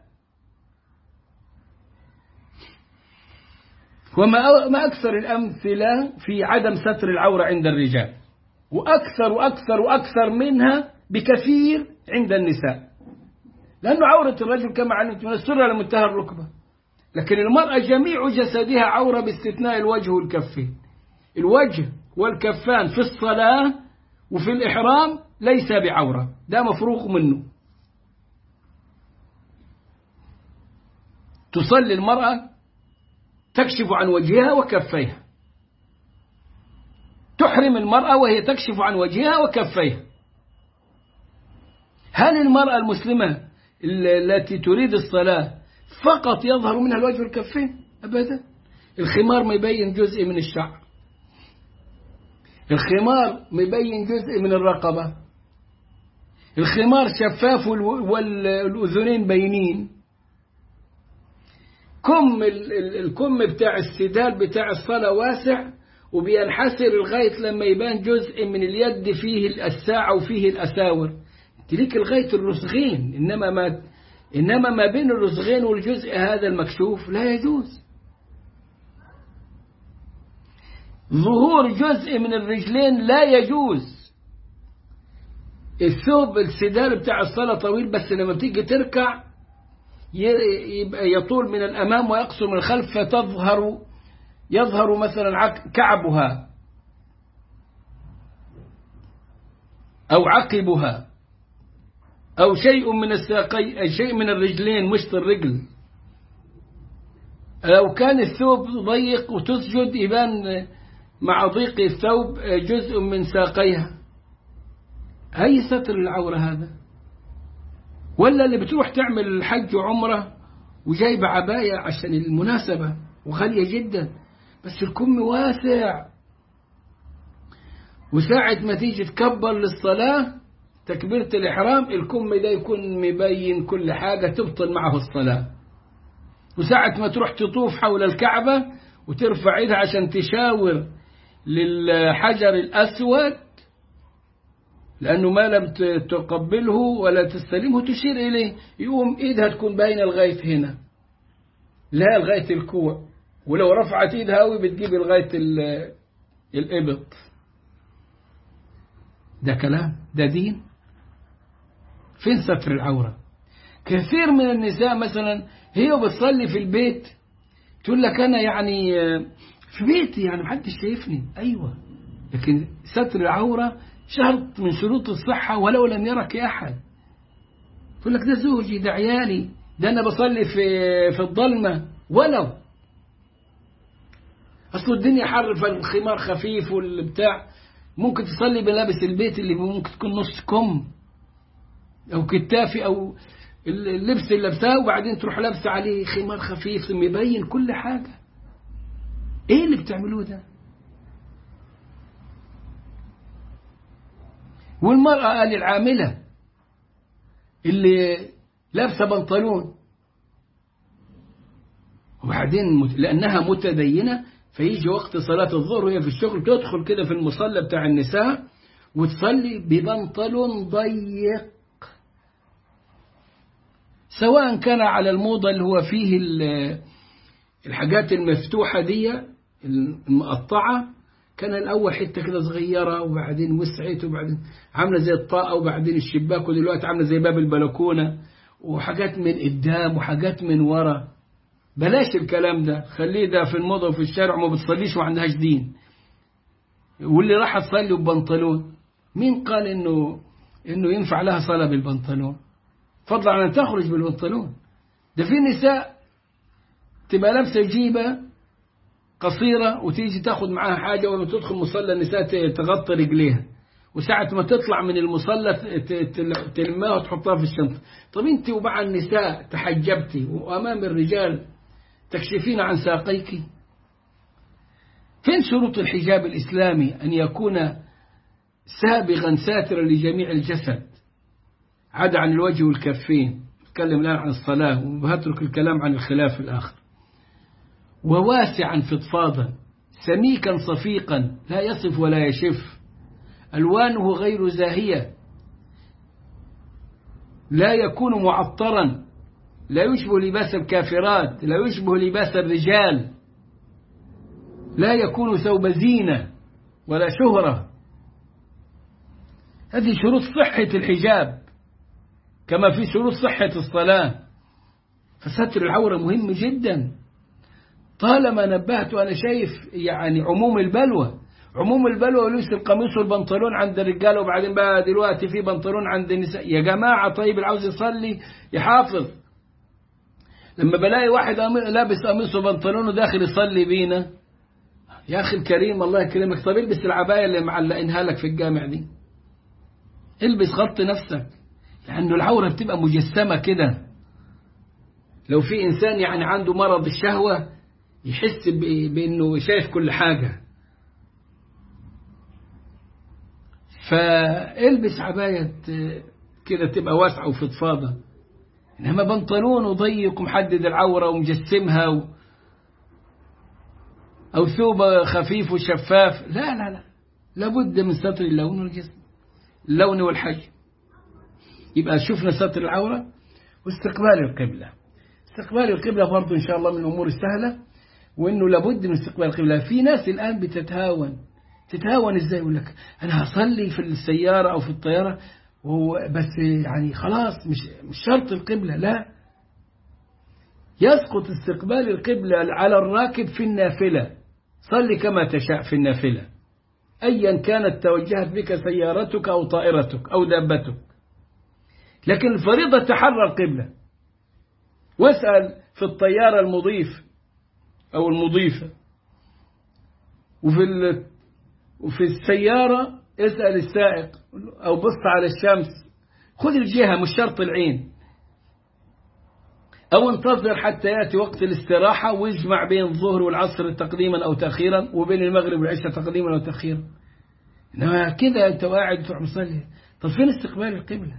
وما ما أكثر الأمثلة في عدم ستر العورة عند الرجال، وأكثر وأكثر وأكثر منها بكثير عند النساء، لأنه عورة الرجل كما علمت من السرة لمنتهى الركبة، لكن المرأة جميع جسدها عورة باستثناء الوجه والكفين. الوجه والكفان في الصلاة وفي الإحرام ليس بعورة، ده مفروغ منه. تصلي المرأة تكشف عن وجهها وكفيها، تحرم المرأة وهي تكشف عن وجهها وكفيها. هل المرأة المسلمة التي تريد الصلاة فقط يظهر منها الوجه والكفين؟ أبدا. الخمار ما يبين جزء من الشعر، الخمار مبين جزء من الرقبة، الخمار شفاف والأذنين بينين، كم الكم بتاع السدال بتاع الصلاة واسع وبينحسر لغاية لما يبان جزء من اليد فيه الساعة وفيه الأساور، تليك لغاية الرسغين، إنما ما إنما ما بين الرسغين والجزء هذا المكشوف لا يجوز. ظهور جزء من الرجلين لا يجوز. الثوب السدال بتاع الصلاة طويل، بس لما بتيجي تركع يبقى يطول من الأمام ويقصر من الخلف، فتظهر يظهر مثلا كعبها أو عقبها أو شيء من الساقين، شيء من الرجلين، مشط الرجل. لو كان الثوب ضيق وتسجد يبان مع ضيق الثوب جزء من ساقيها. أي ستر العورة هذا؟ ولا اللي بتروح تعمل الحج وعمرة وجايبة عباية عشان المناسبة وغالية جدا، بس الكم واسع وساعة ما تيجي تكبر للصلاة تكبيرة الإحرام الكم ده يكون مبين كل حاجة تبطل معه الصلاة. وساعة ما تروح تطوف حول الكعبة وترفع ايدها عشان تشاور للحجر الأسود لأنه ما لم تقبله ولا تستلمه تشير إليه، يقوم ايدها تكون باينة لغاية هنا لا لغاية الكوع، ولو رفعت ايدها قوي بتجيب لغاية الإبط. ده كلام؟ ده دين؟ فين ستر العورة؟ كثير من النساء مثلا هي بتصلي في البيت تقول لك أنا يعني في بيتي يعني محدش شايفني. أيوة، لكن ستر العورة شرط من شروط الصحة ولو لم يرك أحد. تقول لك ده زوجي، ده عيالي، ده أنا بصلي في في الظلمة. ولو أصل الدنيا حر فالخمار خفيف والبتاع، ممكن تصلي بلابس البيت اللي ممكن تكون نص كم أو كتافي أو اللبس اللي لابساه، وبعدين تروح لابسه عليه خمار خفيف مبين كل حاجة. ايه اللي بتعملوه ده؟ والمرأة قال العاملة اللي لابسه بنطلون وبعدين لأنها متدينة فيجي وقت صلاة الظهر وهي في الشغل تدخل كده في المصلى بتاع النساء وتصلي ببنطلون ضيق، سواء كان على الموضة اللي هو فيه الحاجات المفتوحة دي المقطعة، كان الأول حتة كده صغيرة وبعدين وسعت وبعدين عاملة زي الطاقة وبعدين الشباك، ودلوقتي عاملة زي باب البلكونة، وحاجات من قدام وحاجات من ورا. بلاش الكلام ده، خليه ده في الموضة وفي الشارع وما بتصليش وعندهاش دين. واللي راح تصلي ببنطلون، مين قال إنه إنه ينفع لها صلاة بالبنطلون؟ فضلا عن أن تخرج بالبنطلون. ده في نساء تبقى لابسة جيبة قصيرة وتيجي تاخد معاها حاجة ولما تدخل مصلى النساء تغطي رجليها، وساعة ما تطلع من المصلى تلمها وتحطها في الشنطة. طب انت ومع النساء تحجبتي وأمام الرجال تكشفين عن ساقيك؟ فين شروط الحجاب الإسلامي؟ أن يكون سابغا ساترا لجميع الجسد عدا عن الوجه والكفين. نتكلم الآن عن الصلاة وهترك الكلام عن الخلاف الآخر. وواسعا فضفاضا سميكا صفيقا لا يصف ولا يشف، ألوانه غير زاهية، لا يكون معطرا، لا يشبه لباس الكافرات، لا يشبه لباس الرجال، لا يكون ثوب زينة ولا شهرة. هذه شروط صحة الحجاب كما في شروط صحة الصلاة. فستر العورة مهم جدا. طالما نبهت وأنا شايف يعني عموم البلوى، عموم البلوى ولبس القميص والبنطلون عند الرجال، وبعدين بقى دلوقتي في بنطلون عند النساء. يا جماعة طيب اللي عاوز يصلي يحافظ. لما بلاقي واحد لابس قميص وبنطلون وداخل يصلي بينا، يا أخي الكريم الله يكرمك، طب البس العباية اللي معلقينها لك في الجامع دي، البس غط نفسك، لأنه العورة بتبقى مجسمة كده. لو في إنسان يعني عنده مرض الشهوة يحس بأنه شايف كل حاجة. فالبس عباية كده تبقى واسعة وفضفاضة، إنما بنطلون وضيق ومحدد العورة ومجسمها و... أو ثوب خفيف وشفاف، لا لا لا، لابد من ستر اللون والجسم، اللون والحجم. يبقى شفنا ستر العورة واستقبال القبلة. استقبال القبلة برضو إن شاء الله من الأمور السهلة، وإنه لابد من استقبال القبلة. في ناس الآن بتتهاون. تتهاون إزاي؟ يقول لك أنا هصلي في السيارة أو في الطيارة بس يعني خلاص مش مش شرط القبلة. لا، يسقط استقبال القبلة على الراكب في النافلة. صلي كما تشاء في النافلة أيا كانت توجهت بك سيارتك أو طائرتك أو دابتك، لكن الفريضة تحرى القبلة. واسأل في الطيارة المضيف أو المضيفة، وفي وفي السيارة اسأل السائق أو بص على الشمس، خذ الجهة مش شرط العين، أو انتظر حتى يأتي وقت الاستراحة واجمع بين الظهر والعصر تقديما أو تأخيرا، وبين المغرب والعشاء تقديما أو تأخيرا. إنما كده أنت قاعد تروح مصلي، طب فين استقبال القبلة؟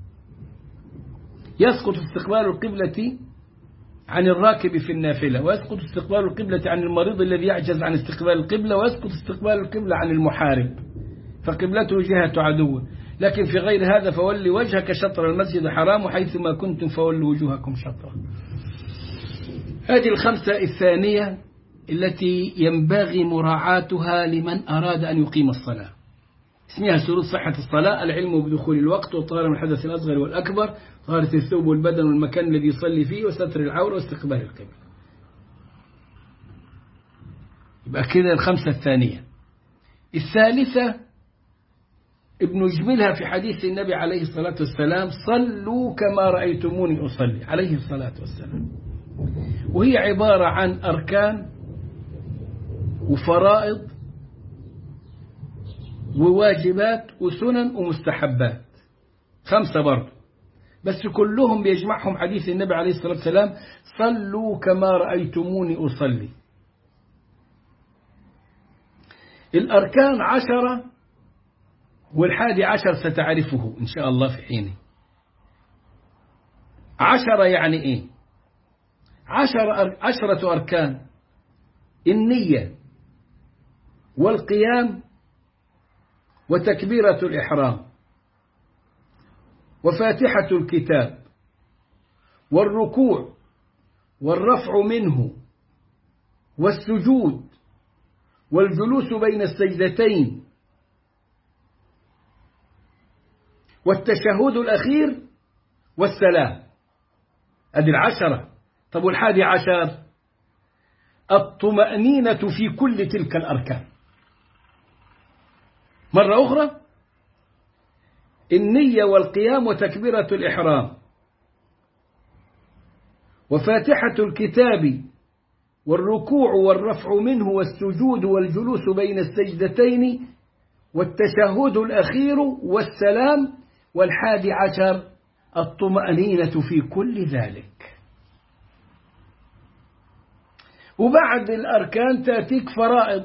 يسقط استقبال القبلة عن الراكب في النافلة، ويسقط استقبال القبلة عن المريض الذي يعجز عن استقبال القبلة، ويسقط استقبال القبلة عن المحارب فقبلته جهة عدوه. لكن في غير هذا فولي وجهك شطر المسجد الحرام وحيثما كنتم فولوا وجوهكم شطره. هذه الخمسة الثانية التي ينبغي مراعاتها لمن أراد أن يقيم الصلاة. اسمها شروط صحة الصلاة: العلم بدخول الوقت، والطهارة من الحدث الأصغر والأكبر، طهارة الثوب والبدن والمكان الذي يصلي فيه، وستر العورة، واستقبال القبلة. يبقى كده الخمسة الثانية. الثالثة ابن يجملها في حديث النبي عليه الصلاة والسلام: صلوا كما رأيتموني أصلي، عليه الصلاة والسلام. وهي عبارة عن أركان وفرائض وواجبات وسنن ومستحبات، خمسة برضه، بس كلهم بيجمعهم حديث النبي عليه الصلاة والسلام: صلوا كما رأيتموني أصلي. الأركان عشرة، والحادي عشر ستعرفه إن شاء الله في حينه. عشرة يعني إيه؟ عشر عشرة أركان: النية، والقيام، وتكبيرة الإحرام، وفاتحة الكتاب، والركوع، والرفع منه، والسجود، والجلوس بين السجدتين، والتشهد الأخير، والسلام. هذه العشرة. طب والحادي عشر: الطمأنينة في كل تلك الأركان. مرة أخرى: النية والقيام وتكبيرة الإحرام، وفاتحة الكتاب، والركوع والرفع منه، والسجود، والجلوس بين السجدتين، والتشهد الأخير، والسلام. والحادي عشر: الطمأنينة في كل ذلك. وبعد الأركان تأتيك فرائض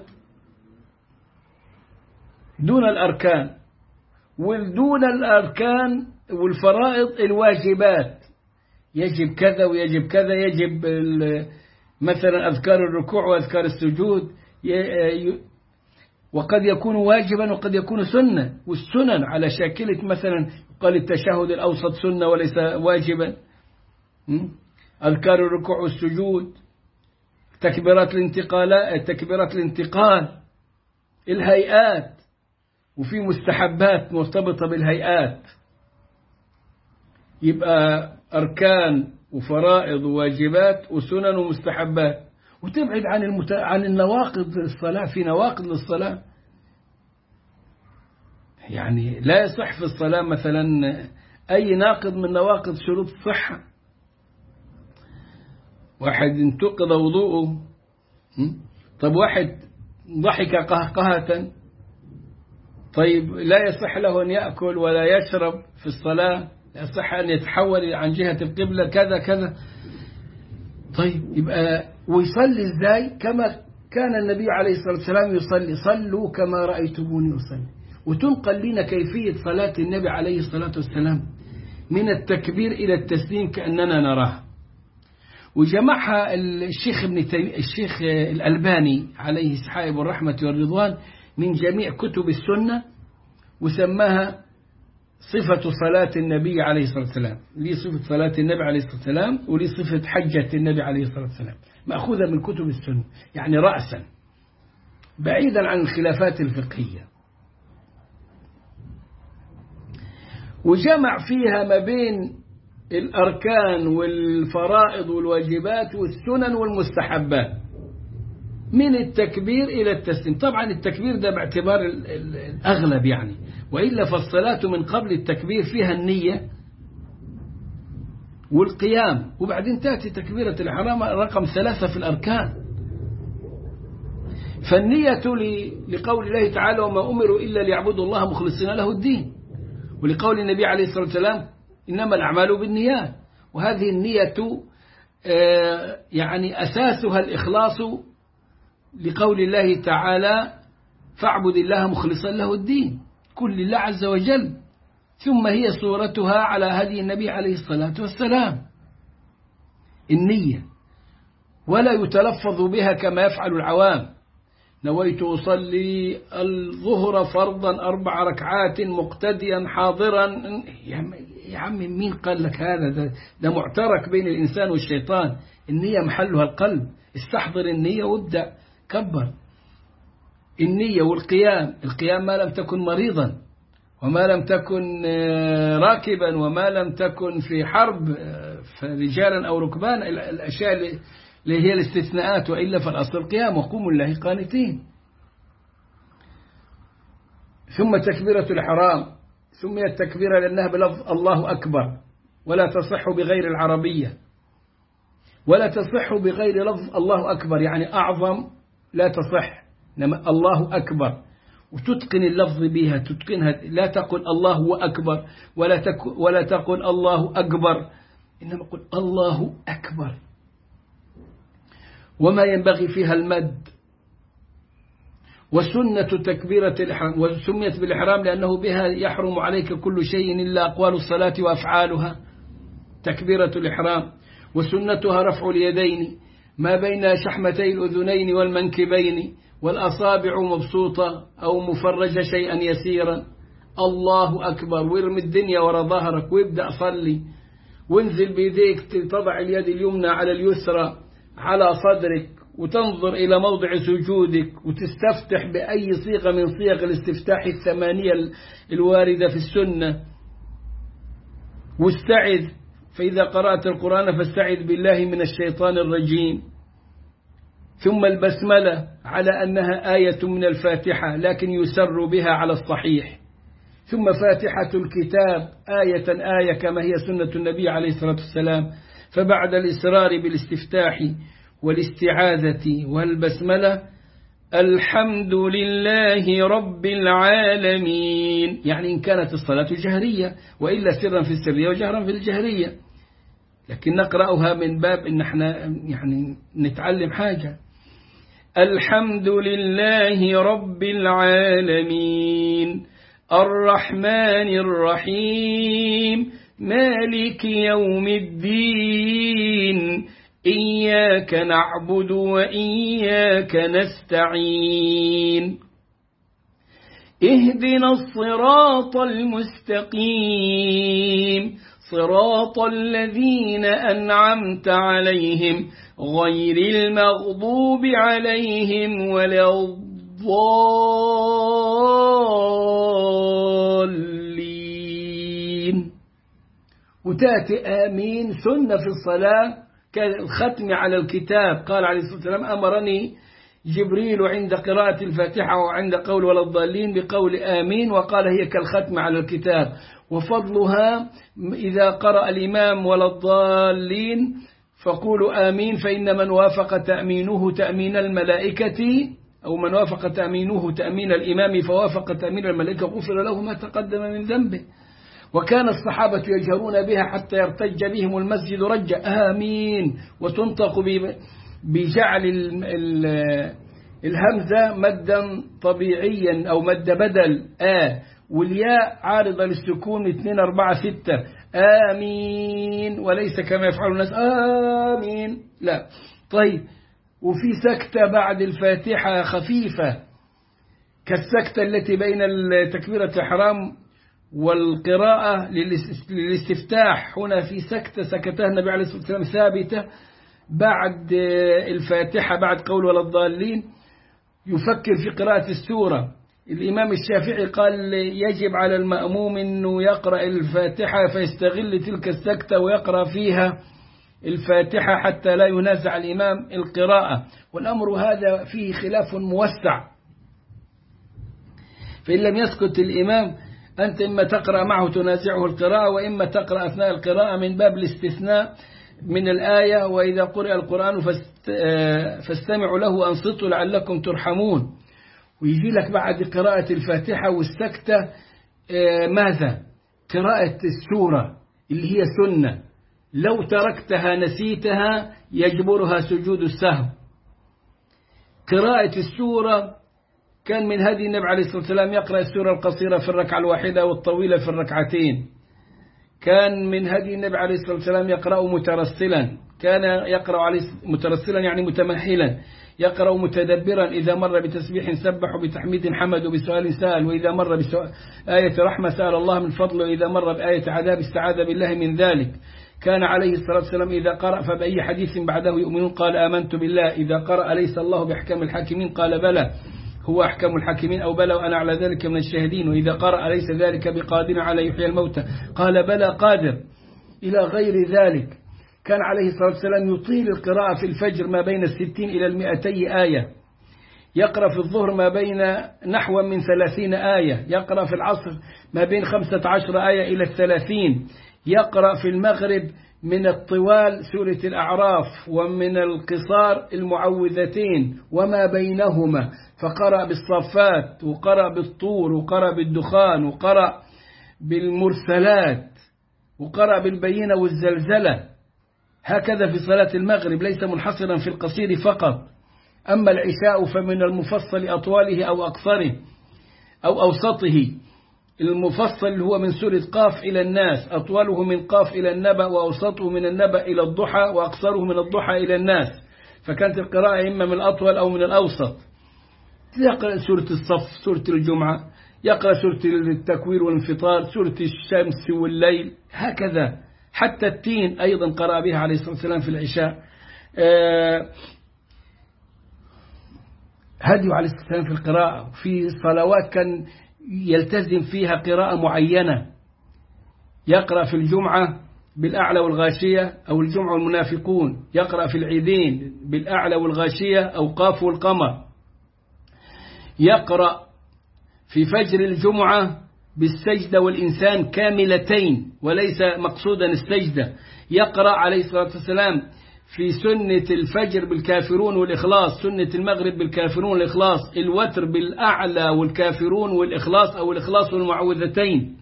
دون الأركان، ودون الأركان والفرائض الواجبات، يجب كذا ويجب كذا، يجب مثلا أذكار الركوع وأذكار السجود، وقد يكون واجبا وقد يكون سنة، والسنن على شاكلة مثلا قال التشهد الأوسط سنة وليس واجبا، أذكار الركوع والسجود، تكبيرات الانتقالات، تكبيرات الانتقال، الهيئات، وفي مستحبات مرتبطة بالهيئات. يبقى أركان وفرائض وواجبات وسنن ومستحبات. وتبعد عن المت... عن النواقض الصلاة. في نواقض للصلاة، يعني لا يصح في الصلاة مثلا أي ناقض من نواقض شروط الصحة. واحد انتقض وضوءه، طب واحد ضحك قهقهة، طيب لا يصح له أن يأكل ولا يشرب في الصلاة، لا يصح أن يتحول عن جهة القبلة كذا كذا. طيب يبقى ويصلي ازاي؟ كما كان النبي عليه الصلاة والسلام يصلي: صلوا كما رأيتموني أصلي. وتنقل لنا كيفية صلاة النبي عليه الصلاة والسلام من التكبير إلى التسليم كأننا نراها. وجمعها الشيخ ابن تيمية الشيخ الألباني عليه سحائب الرحمة والرضوان من جميع كتب السنة، وسماها صفة صلاة النبي عليه الصلاة والسلام. لي صفة صلاة النبي عليه الصلاة والسلام، ولي صفة حجة النبي عليه الصلاة والسلام، مأخوذة من كتب السنة، يعني رأسا بعيدا عن الخلافات الفقهية. وجمع فيها ما بين الأركان والفرائض والواجبات والسنن والمستحبات من التكبير إلى التسليم. طبعا التكبير ده باعتبار الأغلب يعني، وإلا فالصلاة من قبل التكبير فيها النية والقيام، وبعدين تأتي تكبيرة الإحرام رقم ثلاثة في الأركان. فالنية لقول الله تعالى: وما أمروا إلا ليعبدوا الله مخلصين له الدين، ولقول النبي عليه الصلاة والسلام: إنما الأعمال بالنيات. وهذه النية يعني أساسها الإخلاص، لقول الله تعالى: فاعبد الله مخلصا له الدين، كل لله عز وجل. ثم هي صورتها على هدي النبي عليه الصلاة والسلام النية، ولا يتلفظ بها كما يفعل العوام: نويت أصلي الظهر فرضا أربع ركعات مقتديا حاضرا. يا عم مين قال لك هذا؟ ده, ده معترك بين الإنسان والشيطان. النية محلها القلب، استحضر النية وابدأ كبر. النية والقيام، القيام ما لم تكن مريضا، وما لم تكن راكبا، وما لم تكن في حرب رجالا أو ركبان، الأشياء اللي هي الاستثناءات، وإلا فالأصل القيام: وقوموا لله قانتين. ثم تكبيرة الإحرام، سميت تكبيرة لأنها بلفظ الله أكبر، ولا تصح بغير العربية، ولا تصح بغير لفظ الله أكبر، يعني أعظم لا تصح، إنما الله أكبر، وتتقن اللفظ بها، تتقنها، لا تقل الله أكبر، ولا تك ولا تقل الله أكبر، إنما قل الله أكبر. وما ينبغي فيها المد. وسنة تكبيرة الإحرام، وسميت بالإحرام لأنه بها يحرم عليك كل شيء إلا أقوال الصلاة وأفعالها، تكبيرة الإحرام. وسنتها رفع اليدين ما بين شحمتي الأذنين والمنكبين، والأصابع مبسوطة أو مفرجة شيئا يسيرا. الله أكبر، وارمي الدنيا ورا ظهرك وابدأ صلي، وانزل بيديك تضع اليد اليمنى على اليسرى على صدرك، وتنظر إلى موضع سجودك، وتستفتح بأي صيغة من صيغ الاستفتاح الثمانية الواردة في السنة. واستعذ، فإذا قرأت القرآن فاستعذ بالله من الشيطان الرجيم. ثم البسملة على أنها آية من الفاتحة، لكن يسر بها على الصحيح. ثم فاتحة الكتاب آية آية كما هي سنة النبي عليه الصلاة والسلام. فبعد الإسرار بالاستفتاح والاستعاذة والبسملة: الحمد لله رب العالمين، يعني إن كانت الصلاة جهرية، وإلا سرا في السرية وجهرا في الجهرية، لكن نقرأها من باب إن احنا يعني نتعلم حاجة. الحمد لله رب العالمين الرحمن الرحيم مالك يوم الدين إياك نعبد وإياك نستعين اهدنا الصراط المستقيم صراط الذين أنعمت عليهم غير المغضوب عليهم ولا الضالين. وتأتي آمين سنة في الصلاة كالختم على الكتاب. قال عليه الصلاة والسلام: أمرني جبريل عند قراءة الفاتحة وعند قول ولا الضالين بقول آمين، وقال هي كالختم على الكتاب. وفضلها إذا قرأ الإمام ولا الضالين فقولوا آمين، فإن من وافق تأمينه تأمين الملائكة، أو من وافق تأمينه تأمين الإمام فوافق تأمين الملائكة غفر له ما تقدم من ذنبه. وكان الصحابة يجهرون بها حتى يرتج بهم المسجد رجا. آمين، وتنطق بجعل الهمزة مدا طبيعيا أو مد بدل آ، والياء عارضة للسكون اثنين أربعة ستة. آمين، وليس كما يفعل الناس آمين، لا. طيب، وفي سكتة بعد الفاتحة خفيفة كالسكتة التي بين تكبيرة الإحرام والقراءة للاستفتاح. هنا في سكتة سكتها النبي عليه الصلاة والسلام ثابتة بعد الفاتحة بعد قول ولا الضالين، يفكر في قراءة السورة. الإمام الشافعي قال يجب على المأموم أنه يقرأ الفاتحة فيستغل تلك السكتة ويقرأ فيها الفاتحة حتى لا ينازع الإمام القراءة. والأمر هذا فيه خلاف موسع، فإن لم يسكت الإمام أنت إما تقرأ معه تنازعه القراءة، وإما تقرأ أثناء القراءة من باب الاستثناء من الآية: وإذا قرأ القرآن فاستمعوا له أنصتوا لعلكم ترحمون. ويجي لك بعد قراءة الفاتحة والسكتة ماذا؟ قراءة السورة اللي هي سنة، لو تركتها نسيتها يجبرها سجود السهو. قراءة السورة كان من هدي النبي عليه الصلاة والسلام يقرأ السورة القصيرة في الركعة الواحدة والطويلة في الركعتين. كان من هدي النبي عليه الصلاة والسلام يقرأ مترسلا، كان يقرأ عليه مترسلا يعني متمهلا، يقرأ متدبرا، إذا مر بتسبيح سبح وبتحميد حمد وبسؤال سأل، وإذا مر بآية رحمة سأل الله من فضله، وإذا مر بآية عذاب استعاذ بالله من ذلك. كان عليه الصلاة والسلام إذا قرأ فبأي حديث بعده يؤمنون قال آمنت بالله. إذا قرأ أليس الله بأحكم الحاكمين قال بلى هو أحكم الحاكمين أو بلى وأنا على ذلك من الشاهدين. وإذا قرأ أليس ذلك بقادر على يحيي الموتى قال بلى قادر، إلى غير ذلك. كان عليه الصلاة والسلام يطيل القراءة في الفجر ما بين الستين إلى المئتي آية، يقرأ في الظهر ما بين نحو من ثلاثين آية، يقرأ في العصر ما بين خمسة عشر آية إلى الثلاثين، يقرأ في المغرب من الطوال سورة الأعراف ومن القصار المعوذتين وما بينهما، فقرأ بالصفات وقرأ بالطور وقرأ بالدخان وقرأ بالمرسلات وقرأ بالبينة والزلزلة. هكذا في صلاة المغرب، ليس منحصرا في القصير فقط. أما العشاء فمن المفصل أطواله أو أقصره أو أوسطه. المفصل هو من سورة قاف إلى الناس، أطوله من قاف إلى النبأ، وأوسطه من النبأ إلى الضحى، وأقصره من الضحى إلى الناس. فكانت القراءة إما من الأطول أو من الأوسط. يقرأ سورة الصف، سورة الجمعة، يقرأ سورة التكوير والانفطار، سورة الشمس والليل، هكذا. حتى التين أيضا قرأ بها عليه الصلاة والسلام في العشاء. آه هدي عليه الصلاة والسلام في القراءة. في صلوات كان يلتزم فيها قراءة معينة، يقرأ في الجمعة بالأعلى والغاشية أو الجمعة والمنافقون، يقرأ في العيدين بالأعلى والغاشية أو قاف والقمر، يقرأ في فجر الجمعة بالسجدة والإنسان كاملتين وليس مقصودا السجدة، يقرأ عليه الصلاة والسلام في سنة الفجر بالكافرون والإخلاص، سنة المغرب بالكافرون والإخلاص، الوتر بالأعلى والكافرون والإخلاص أو الإخلاص والمعوذتين.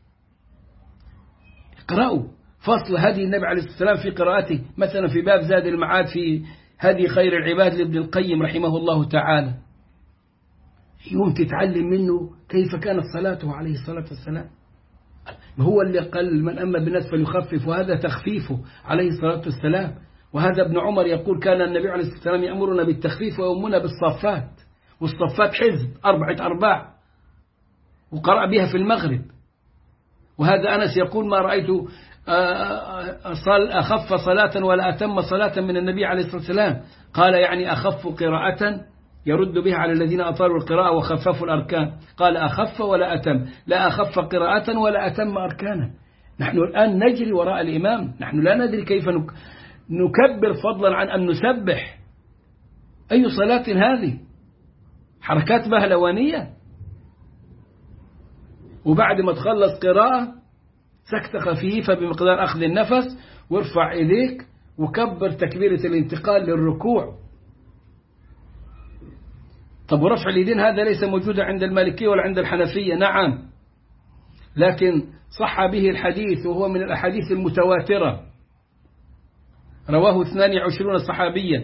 اقرأوا فصل هدي النبي عليه الصلاة والسلام في قراءته، مثلا في باب زاد المعاد في هدي خير العباد لابن القيم رحمه الله تعالى، يوم تتعلم منه كيف كانت صلاته عليه الصلاة والسلام. هو اللي قال من أما بالناس فليخفف، وهذا تخفيفه عليه الصلاة والسلام. وهذا ابن عمر يقول كان النبي عليه الصلاة والسلام يأمرنا بالتخفيف ويؤمرنا بالصفات، والصفات حزب أربعة أرباع، وقرأ بها في المغرب. وهذا أنس يقول ما رأيت أخف صلاة ولا أتم صلاة من النبي عليه الصلاة والسلام. قال يعني أخف قراءة يرد بها على الذين أطالوا القراءة وخففوا الأركان. قال أخف ولا أتم، لا أخف قراءة ولا أتم أركانا. نحن الآن نجري وراء الإمام، نحن لا ندري كيف نكبر فضلا عن أن نسبح. أي صلاة هذه؟ حركات بهلوانية. وبعد ما تخلص قراءة سكتة خفيفة بمقدار أخذ النفس، وارفع إيديك وكبر تكبيرة الانتقال للركوع. طب ورفع اليدين هذا ليس موجودا عند المالكية ولا عند الحنفية، نعم، لكن صح به الحديث وهو من الأحاديث المتواترة، رواه اثنان وعشرون صحابيا،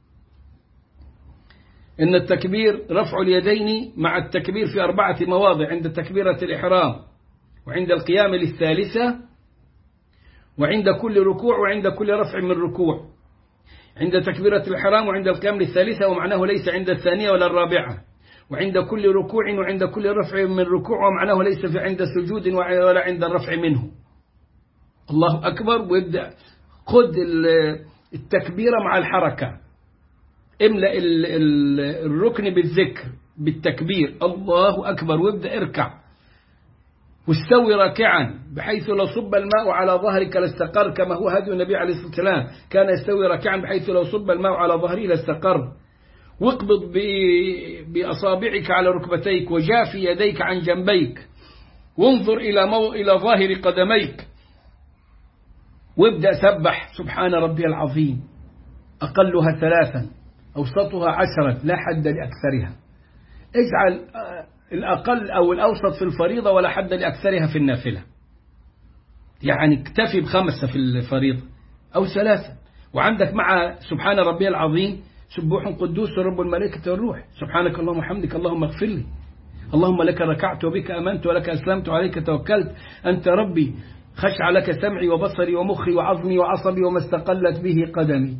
إن التكبير رفع اليدين مع التكبير في أربعة مواضع: عند تكبيرة الإحرام، وعند القيام للثالثة، وعند كل ركوع، وعند كل رفع من ركوع. عند تكبيرة الإحرام وعند القيام للثالثة، ومعناه ليس عند الثانية ولا الرابعة. وعند كل ركوع وعند كل رفع من ركوع، ومعناه ليس في عند سجود ولا عند الرفع منه. الله أكبر، ويبدأ خذ التكبيرة مع الحركة، املأ الركن بالذكر بالتكبير الله أكبر، وابدأ اركع واستوي راكعا بحيث لو صب الماء على ظهرك لاستقر، كما هو هدي النبي عليه الصلاة والسلام، كان يستوي راكعا بحيث لو صب الماء على ظهره لاستقر. واقبض بأصابعك على ركبتيك، وجافي يديك عن جنبيك، وانظر إلى مو... إلى ظاهر قدميك، وابدأ سبح سبحان ربي العظيم، أقلها ثلاثا أوسطها عشرا لا حد لأكثرها. اجعل الأقل أو الأوسط في الفريضة ولا حد لأكثرها في النافلة، يعني اكتفي بخمسة في الفريضة أو ثلاثة. وعندك مع سبحان ربي العظيم سبوح قدوس رب الملائكة والروح، سبحانك اللهم وبحمدك اللهم اغفر لي، اللهم لك ركعت وبك أمنت ولك أسلمت وعليك توكلت، أنت ربي خشع لك سمعي وبصري ومخي وعظمي وعصبي وما استقلت به قدمي.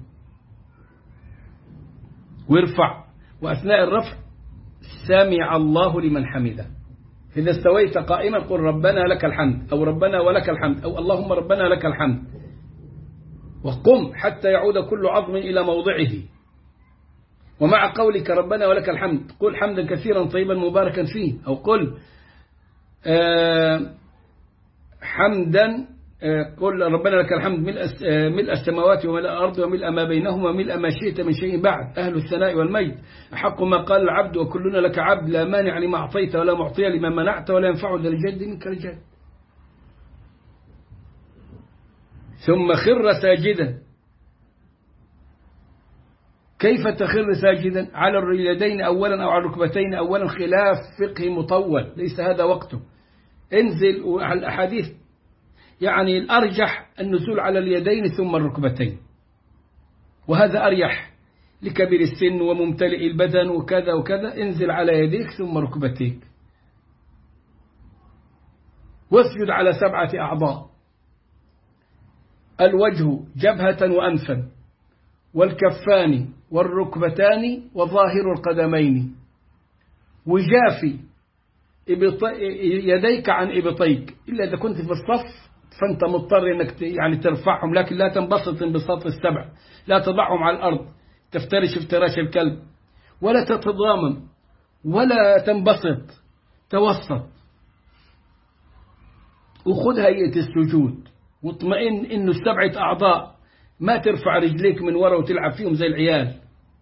وارفع، وأثناء الرفع سمع الله لمن حمده. إذا استويت قائما قل ربنا لك الحمد، أو ربنا ولك الحمد، أو اللهم ربنا لك الحمد، وقم حتى يعود كل عظم إلى موضعه. ومع قولك ربنا ولك الحمد قل حمدا كثيرا طيبا مباركا فيه، أو قل آه حمدا آه قل ربنا لك الحمد ملء آه ملء السماوات وملء الأرض وملء ما بينهما وملء ما شئت من شيء بعد، أهل الثناء والمجد، أحق ما قال العبد وكلنا لك عبد، لا مانع لما أعطيت ولا معطي لما منعت ولا ينفع ذا الجد منك الجد. ثم خر ساجدا. كيف تخر ساجدا؟ على اليدين أولا أو على الركبتين أولا، خلاف فقهي مطول ليس هذا وقته. انزل، وعلى الأحاديث يعني الأرجح النزول على اليدين ثم الركبتين، وهذا أريح لكبير السن وممتلئ البدن وكذا وكذا. انزل على يديك ثم ركبتيك، واسجد على سبعة أعضاء: الوجه جبهة وأنفا، والكفان والركبتان وظاهر القدمين، وجافي يديك عن إبطيك، إلا إذا كنت في الصف فأنت مضطر أنك يعني ترفعهم، لكن لا تنبسط انبساط السبع، لا تضعهم على الأرض تفترش افتراش الكلب، ولا تتضامن ولا تنبسط، توسط. وخذ هيئة السجود، واطمئن إنه السبعة أعضاء، ما ترفع رجليك من وراء وتلعب فيهم زي العيال.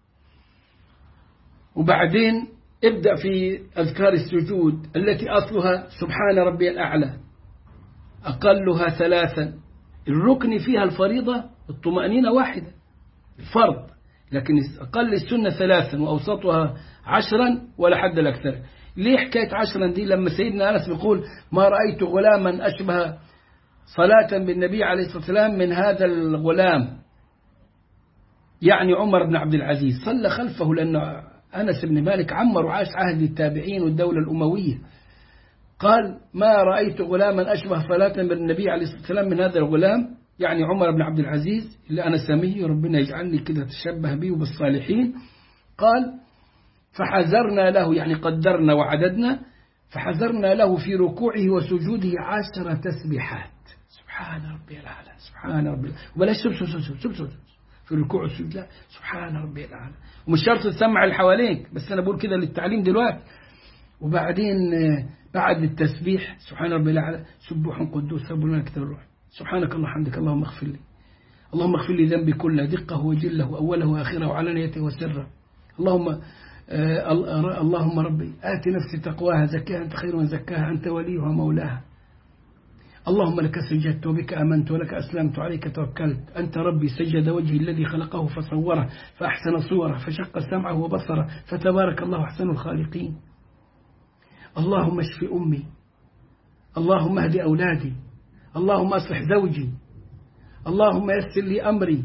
وبعدين ابدأ في أذكار السجود التي أصلها سبحان ربي الأعلى، أقلها ثلاثا. الركن فيها الفريضة الطمأنينة واحدة الفرض، لكن أقل السنة ثلاثا وأوسطها عشرا ولا حد الأكثر. ليه حكاية عشرا دي؟ لما سيدنا أنس بيقول ما رأيت غلاما أشبه صلاة بالنبي عليه الصلاة والسلام من هذا الغلام، يعني عمر بن عبد العزيز، صلى خلفه، لأن أنس بن مالك عمر وعاش عهد التابعين والدولة الأموية. قال ما رأيت غلاما أشبه صلاة بالنبي عليه الصلاة والسلام من هذا الغلام، يعني عمر بن عبد العزيز اللي أنا سميه، ربنا يجعلني كده تشبه به وبالصالحين. قال فحذرنا له، يعني قدرنا وعددنا، فحذرنا له في ركوعه وسجوده عشر تسبيحات، سبحان ربي الأعلى سبحان ربي الأعلى، وبلاش سب سب سب سب سب في الركوع والسجود، لا سبحان ربي الأعلى، ومش شرط تسمع اللي حواليك، بس أنا بقول كده للتعليم دلوقتي. وبعدين بعد التسبيح سبحان ربي الأعلى سبوح قدوس رب الملائكة والروح، سبحانك اللهم وبحمدك اللهم اغفر لي، اللهم اغفر لي ذنبي كله دقه وجله وأوله وآخره وعلانيته وسره، اللهم آه اللهم ربي آت نفسي تقواها زكاها أنت خير من زكاها أنت وليها ومولاها، اللهم لك سجدت وبك آمنت ولك أسلمت وعليك توكلت، أنت ربي سجد وجهي الذي خلقه فصوره فأحسن صوره فشق سمعه وبصره فتبارك الله أحسن الخالقين، اللهم اشف أمي، اللهم اهد أولادي، اللهم أصلح زوجي، اللهم يسر لي أمري،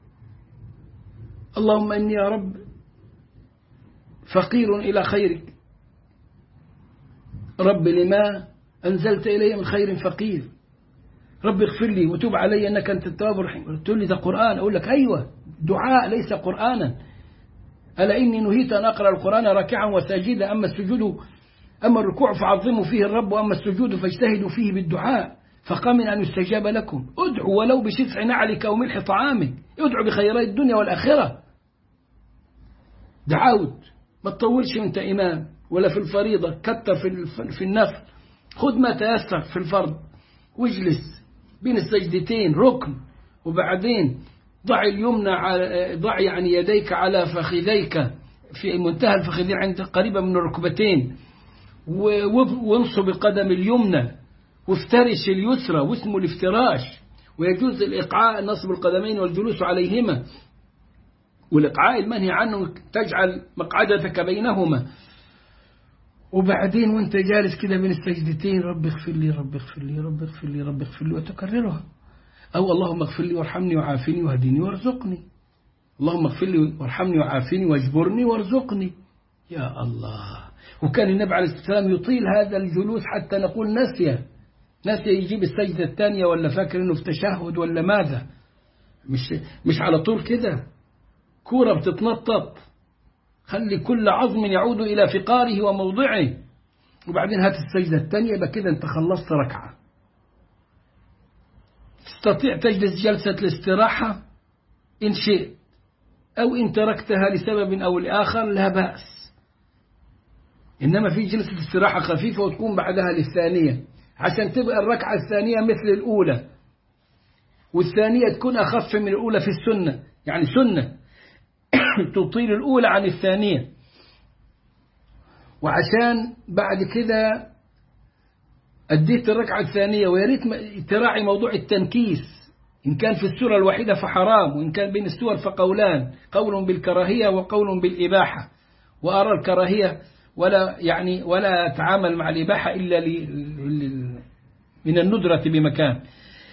اللهم إني يا رب فقير إلى خيرك، رب لما أنزلت إلي من خير فقير، رب اغفر لي وتوب علي أنك أنت التواب الرحيم. تقول لي ده قرآن، أقول لك أيوة دعاء ليس قرآنا، ألا إني نهيت أن أقرأ القرآن راكعا وساجدا، أما السجود أما الركوع فعظموا فيه الرب، وأما السجود فاجتهدوا فيه بالدعاء، فقامن أن يستجاب لكم، ادعوا ولو بشسع نعلك أو ملح طعامك، ادعوا بخيرات الدنيا والآخرة. دعوت ما تطولش وانت إمام ولا في الفريضة، كتر في في النفل، خذ ما تيسر في الفرض، واجلس بين السجدتين ركن، وبعدين ضع اليمنى على ضع يعني يديك على فخذيك في منتهى الفخذين عند قريبة من الركبتين، وانصب القدم اليمنى وافترش اليسرى، واسمه الافتراش، ويجوز الإقعاء نصب القدمين والجلوس عليهما، والإقعاء المنهي عنه تجعل مقعدتك بينهما. وبعدين وانت جالس كده بين السجدتين رب اغفر لي رب اغفر لي رب اغفر لي رب اغفر لي، وتكررها، أو اللهم اغفر لي وارحمني وعافني واهدني وارزقني، اللهم اغفر لي وارحمني وعافني واجبرني وارزقني. يا الله. وكان النبي عليه الصلاة والسلام يطيل هذا الجلوس حتى نقول نسيه نسي يجيب السجدة الثانية ولا فاكر انه في تشهد ولا ماذا. مش مش على طول كده كورة بتتنطط. خلي كل عظم يعود إلى فقاره وموضعه وبعدين هات السجدة الثانية. يبقى كده انت خلصت ركعة. تستطيع تجلس جلسة الاستراحة إن شئت، أو إن تركتها لسبب أو لآخر لا بأس. إنما في جلسة استراحة خفيفة وتكون بعدها للثانية عشان تبقى الركعة الثانية مثل الأولى، والثانية تكون أخف من الأولى في السنة. يعني سنة تطيل الأولى عن الثانية، وعشان بعد كده أديت الركعة الثانية. ويا ريت تراعي موضوع التنكيس. إن كان في السورة الواحدة فحرام، وإن كان بين السور فقولان، قول بالكراهية وقول بالإباحة. وأرى الكراهية ولا يعني ولا أتعامل مع الإباحة إلا من الندرة بمكان.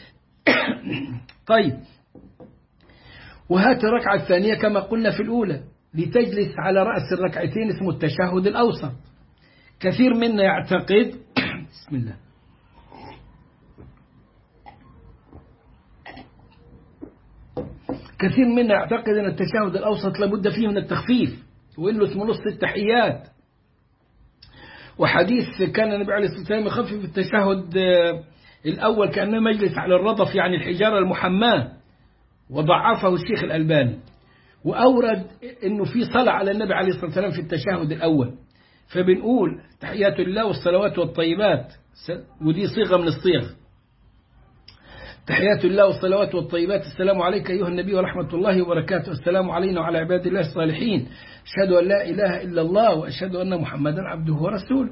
طيب، وهات الركعة الثانية كما قلنا في الأولى لتجلس على رأس الركعتين اسمه التشهد الأوسط. كثير منا يعتقد بسم الله كثير منا يعتقد أن التشهد الأوسط لابد فيه من التخفيف، وإنه اسمه نص التحيات. وحديث كان النبي عليه الصلاة والسلام يخفف التشهد الأول كأنه مجلس على الرضف، يعني الحجارة المحماة، وضعفه الشيخ الألباني. وأورد أنه في صلاة على النبي عليه الصلاة والسلام في التشهد الأول، فبنقول تحيات الله والصلوات والطيبات، ودي صيغة من الصيغ. تحيات الله والصلوات والطيبات، السلام عليك أيها النبي ورحمة الله وبركاته، السلام علينا وعلى عباد الله الصالحين، أشهد أن لا إله إلا الله وأشهد أن محمدا عبده ورسوله.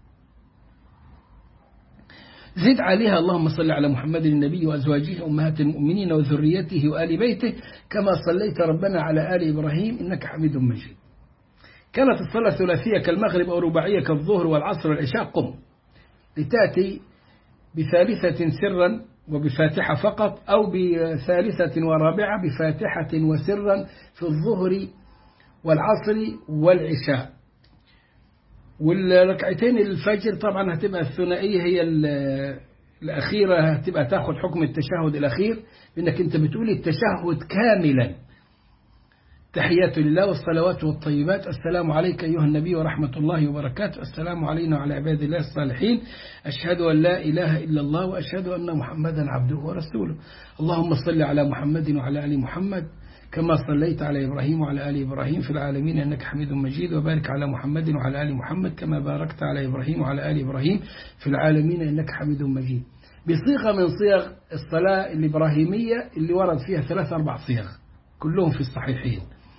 زد عليها اللهم صل على محمد النبي وأزواجه أمهات المؤمنين وذريته وآل بيته كما صليت ربنا على آل إبراهيم إنك حميد مجيد. كانت الصلاة ثلاثية كالمغرب أو رباعية كالظهر والعصر والعشاء. قم لتأتي بثالثة سرا وبفاتحة فقط، أو بثالثة ورابعة بفاتحة وسرا في الظهر والعصر والعشاء. والركعتين الفجر طبعا هتبقى الثنائية هي الأخيرة، هتبقى تاخد حكم التشهد الأخير، بأنك أنت بتقول التشهد كاملا. تحيات الله والصلوات والطيبات، السلام عليك أيها النبي ورحمة الله وبركاته، السلام علينا وعلى عباد الله الصالحين، أشهد أن لا إله إلا الله وأشهد أن محمدا عبده ورسوله. اللهم صل على محمد وعلى آل محمد كما صليت على إبراهيم وعلى آل إبراهيم في العالمين إنك حميد مجيد، وبارك على محمد وعلى آل محمد كما باركت على إبراهيم وعلى آل إبراهيم في العالمين إنك حميد مجيد. بصيغة من صيغ الصلاة الإبراهيمية اللي ورد فيها ثلاث أربع صيغ كلهم في الصحيحين.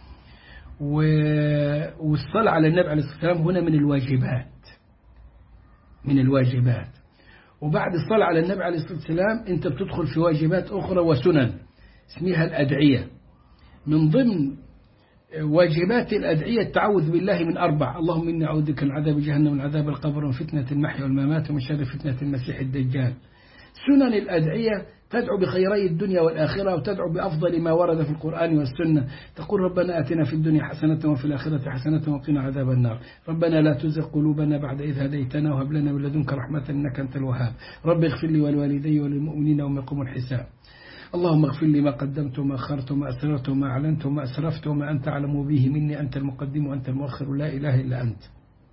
والصلاة على النبي عليه الصلاة والسلام هنا من الواجبات من الواجبات وبعد الصلاة على النبي عليه الصلاة والسلام أنت بتدخل في واجبات أخرى وسنن اسمها الأدعية. من ضمن واجبات الأدعية التعوذ بالله من أربع: اللهم إني أعوذ بك من عذاب جهنم ومن عذاب القبر ومن فتنة المحيا والممات ومن شر فتنة المسيح الدجال. سنن الأدعية تدعو بخيري الدنيا والآخرة، وتدعو بأفضل ما ورد في القرآن والسنة. تقول ربنا آتنا في الدنيا حسنة وفي الآخرة حسنة وقنا عذاب النار. ربنا لا تزغ قلوبنا بعد إذ هديتنا وهب لنا من لدنك رحمة إنك أنت الوهاب. رب اغفر لي ولوالدي وللمؤمنين يوم يقوم الحساب. اللهم اغفر لي ما قدمت وما أخرت وما أسررت وما أعلنت وما أسرفت وما أنت أعلم به مني، أنت المقدم وأنت المؤخر لا إله إلا أنت.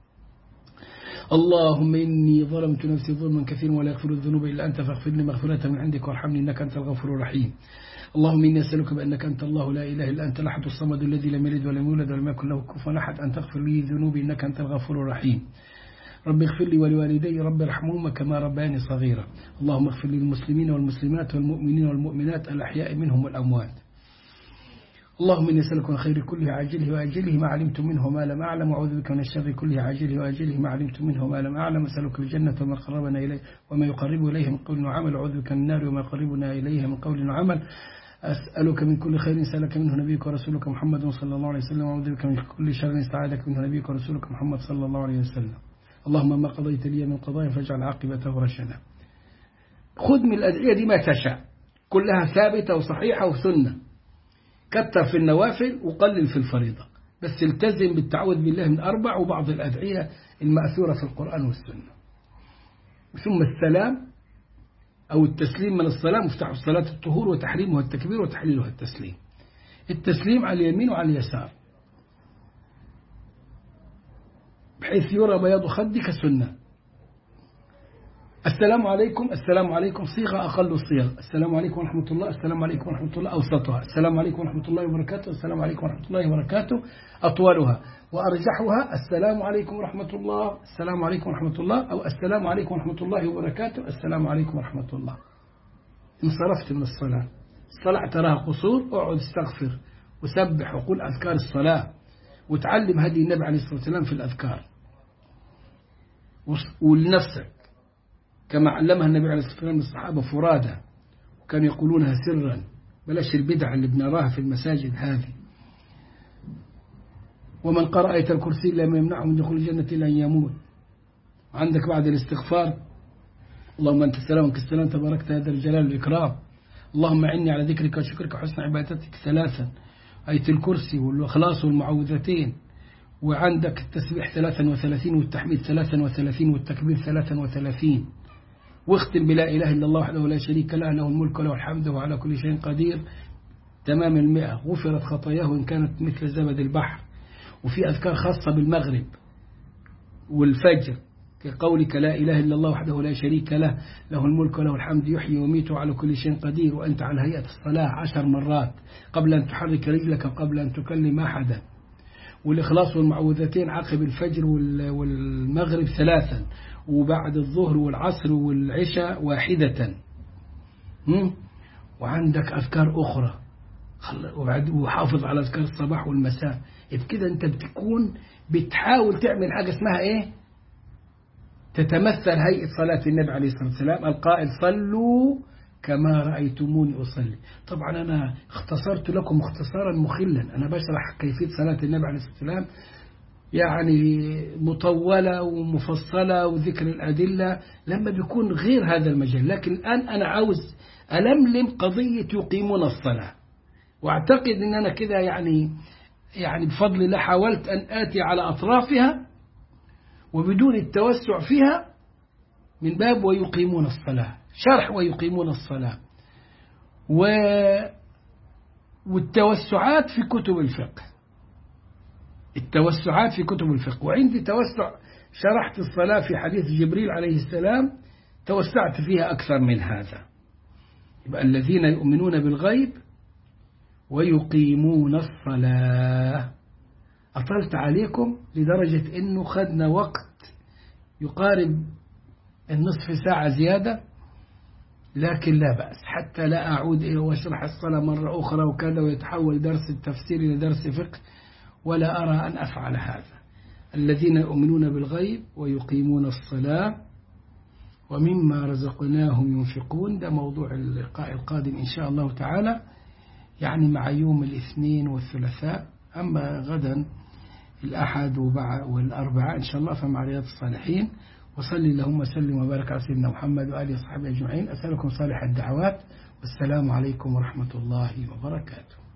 اللهم إني ظلمت نفسي ظلما كثيرا ولا يغفر الذنوب إلا أنت فاغفر لي مغفرة من عندك وارحمني إنك أنت الغفور الرحيم. اللهم إني أسألك بأنك أنت الله لا إله إلا أنت الأحد الصمد الذي لم يلد ولم يولد ولم يكن له كفوا أحد أن تغفر لي ذنوبي إنك أنت الغفور الرحيم. رب اغفر لي ولوالدي رب ارحمهما كما ربياني صغيرا. اللهم اغفر للمسلمين والمسلمات والمؤمنين والمؤمنات الأحياء منهم والأموات. اللهم إني أسألك من خير كله عاجله وآجله ما علمت منه وما لم أعلم، وأعوذ بك من الشر كله عاجله وآجله ما علمت منه وما لم أعلم. أسألك الجنة وما قربنا إليه وما يقرب إليه من قول وعمل، وأعوذ بك من النار وما يقربنا إليه من قول وعمل. أسألك من كل خير سألك منه نبيك ورسولك محمد صلى الله عليه وسلم، وأعوذ بك من كل شر استعاذك منه نبيك ورسولك محمد صلى الله عليه وسلم. اللهم ما قضيت لي من قضاء فاجعل عاقبته رشدا. خذ من الأدعية دي ما تشاء، كلها ثابتة وصحيحة وسنة. كتر في النوافل وقلل في الفريضة، بس التزم بالتعوذ بالله من أربع وبعض الأدعية المأثورة في القرآن والسنة. ثم السلام أو التسليم من الصلاة مفتاح الصلاة الطهور، وتحريمها التكبير وتحليلها التسليم. التسليم على اليمين وعلى اليسار بحيث يرى بياض خدك سنة. السلام عليكم، السلام عليكم صيغة أقل الصيغ، السلام عليكم ورحمة الله، السلام عليكم ورحمة الله أوسطها، السلام عليكم ورحمة الله وبركاته، السلام عليكم ورحمة الله وبركاته أطولها، وأرجحها السلام عليكم ورحمة الله، السلام عليكم ورحمة الله، أو السلام عليكم ورحمة الله وبركاته، السلام عليكم ورحمة الله. انصرفت من الصلاة، الصلاة تراها قصور، اقعد استغفر وسبح وقول أذكار الصلاة، وتعلم هدي النبي عليه الصلاة والسلام في الأذكار ولنفسك كما علمها النبي عليه الصلاة والسلام للصحابة فرادى، وكانوا يقولونها سرا، بلاش البدع اللي بنراها في المساجد هذه. ومن قرأ آية الكرسي لم يمنعه من دخول الجنة إلا أن يموت. عندك بعد الاستغفار اللهم أنت السلام وأنت السلام تباركت هذا الجلال والإكرام، اللهم أعني على ذكرك وشكرك وحسن عبادتك ثلاثا، آية الكرسي والإخلاص والمعوذتين. وعندك التسبيح ثلاثا وثلاثين والتحميد ثلاثا وثلاثين والتكبير ثلاثا وثلاثين. واختم بلا إله إلا الله وحده لا شريك له، له الملك وله الحمد وعلى كل شيء قدير تمام المئة. غفرت خطاياه إن كانت مثل زبد البحر. وفي أذكار خاصة بالمغرب والفجر كقولك لا إله إلا الله وحده لا شريك له، له الملك وله الحمد يحيي ويميت على كل شيء قدير، وأنت على هيئة الصلاة عشر مرات قبل أن تحرك رجلك قبل أن تكلم أحدا. والإخلاص والمعوذتين عقب الفجر والمغرب ثلاثا، وبعد الظهر والعصر والعشاء واحدة. وعندك أذكار أخرى، وبعد وحافظ على أذكار الصباح والمساء. بكده أنت بتكون بتحاول تعمل حاجة اسمها إيه؟ تتمثل هيئة صلاة النبي عليه الصلاة والسلام القائل صلوا كما رأيتموني أصلي. طبعا أنا اختصرت لكم اختصارا مخلا، أنا بشرح كيفية صلاة النبي عليه الصلاة والسلام يعني مطولة ومفصلة وذكر الأدلة لما بيكون غير هذا المجال. لكن الآن أنا عاوز ألملم قضية يقيمون الصلاة، واعتقد أن أنا كده يعني يعني بفضل الله حاولت أن آتي على أطرافها وبدون التوسع فيها، من باب ويقيمون الصلاة، شرح ويقيمون الصلاة و... والتوسعات في كتب الفقه، التوسعات في كتب الفقه. وعندي توسع شرحت الصلاة في حديث جبريل عليه السلام، توسعت فيها أكثر من هذا. يبقى الذين يؤمنون بالغيب ويقيمون الصلاة. أطلت عليكم لدرجة أنه خدنا وقت يقارب النصف ساعة زيادة، لكن لا بأس حتى لا أعود إلى واشرح الصلاة مرة أخرى وكذا ويتحول درس التفسير إلى درس فقه، ولا أرى أن أفعل هذا. الذين يؤمنون بالغيب ويقيمون الصلاة ومما رزقناهم ينفقون. ده موضوع اللقاء القادم إن شاء الله تعالى، يعني مع يوم الاثنين والثلاثاء. أما غدا الأحد والأربعاء إن شاء الله فمع رياض الصالحين. وصلي اللهم وسلم وبارك على سيدنا محمد وآله وصحبه أجمعين. أسألكم صالح الدعوات، والسلام عليكم ورحمة الله وبركاته.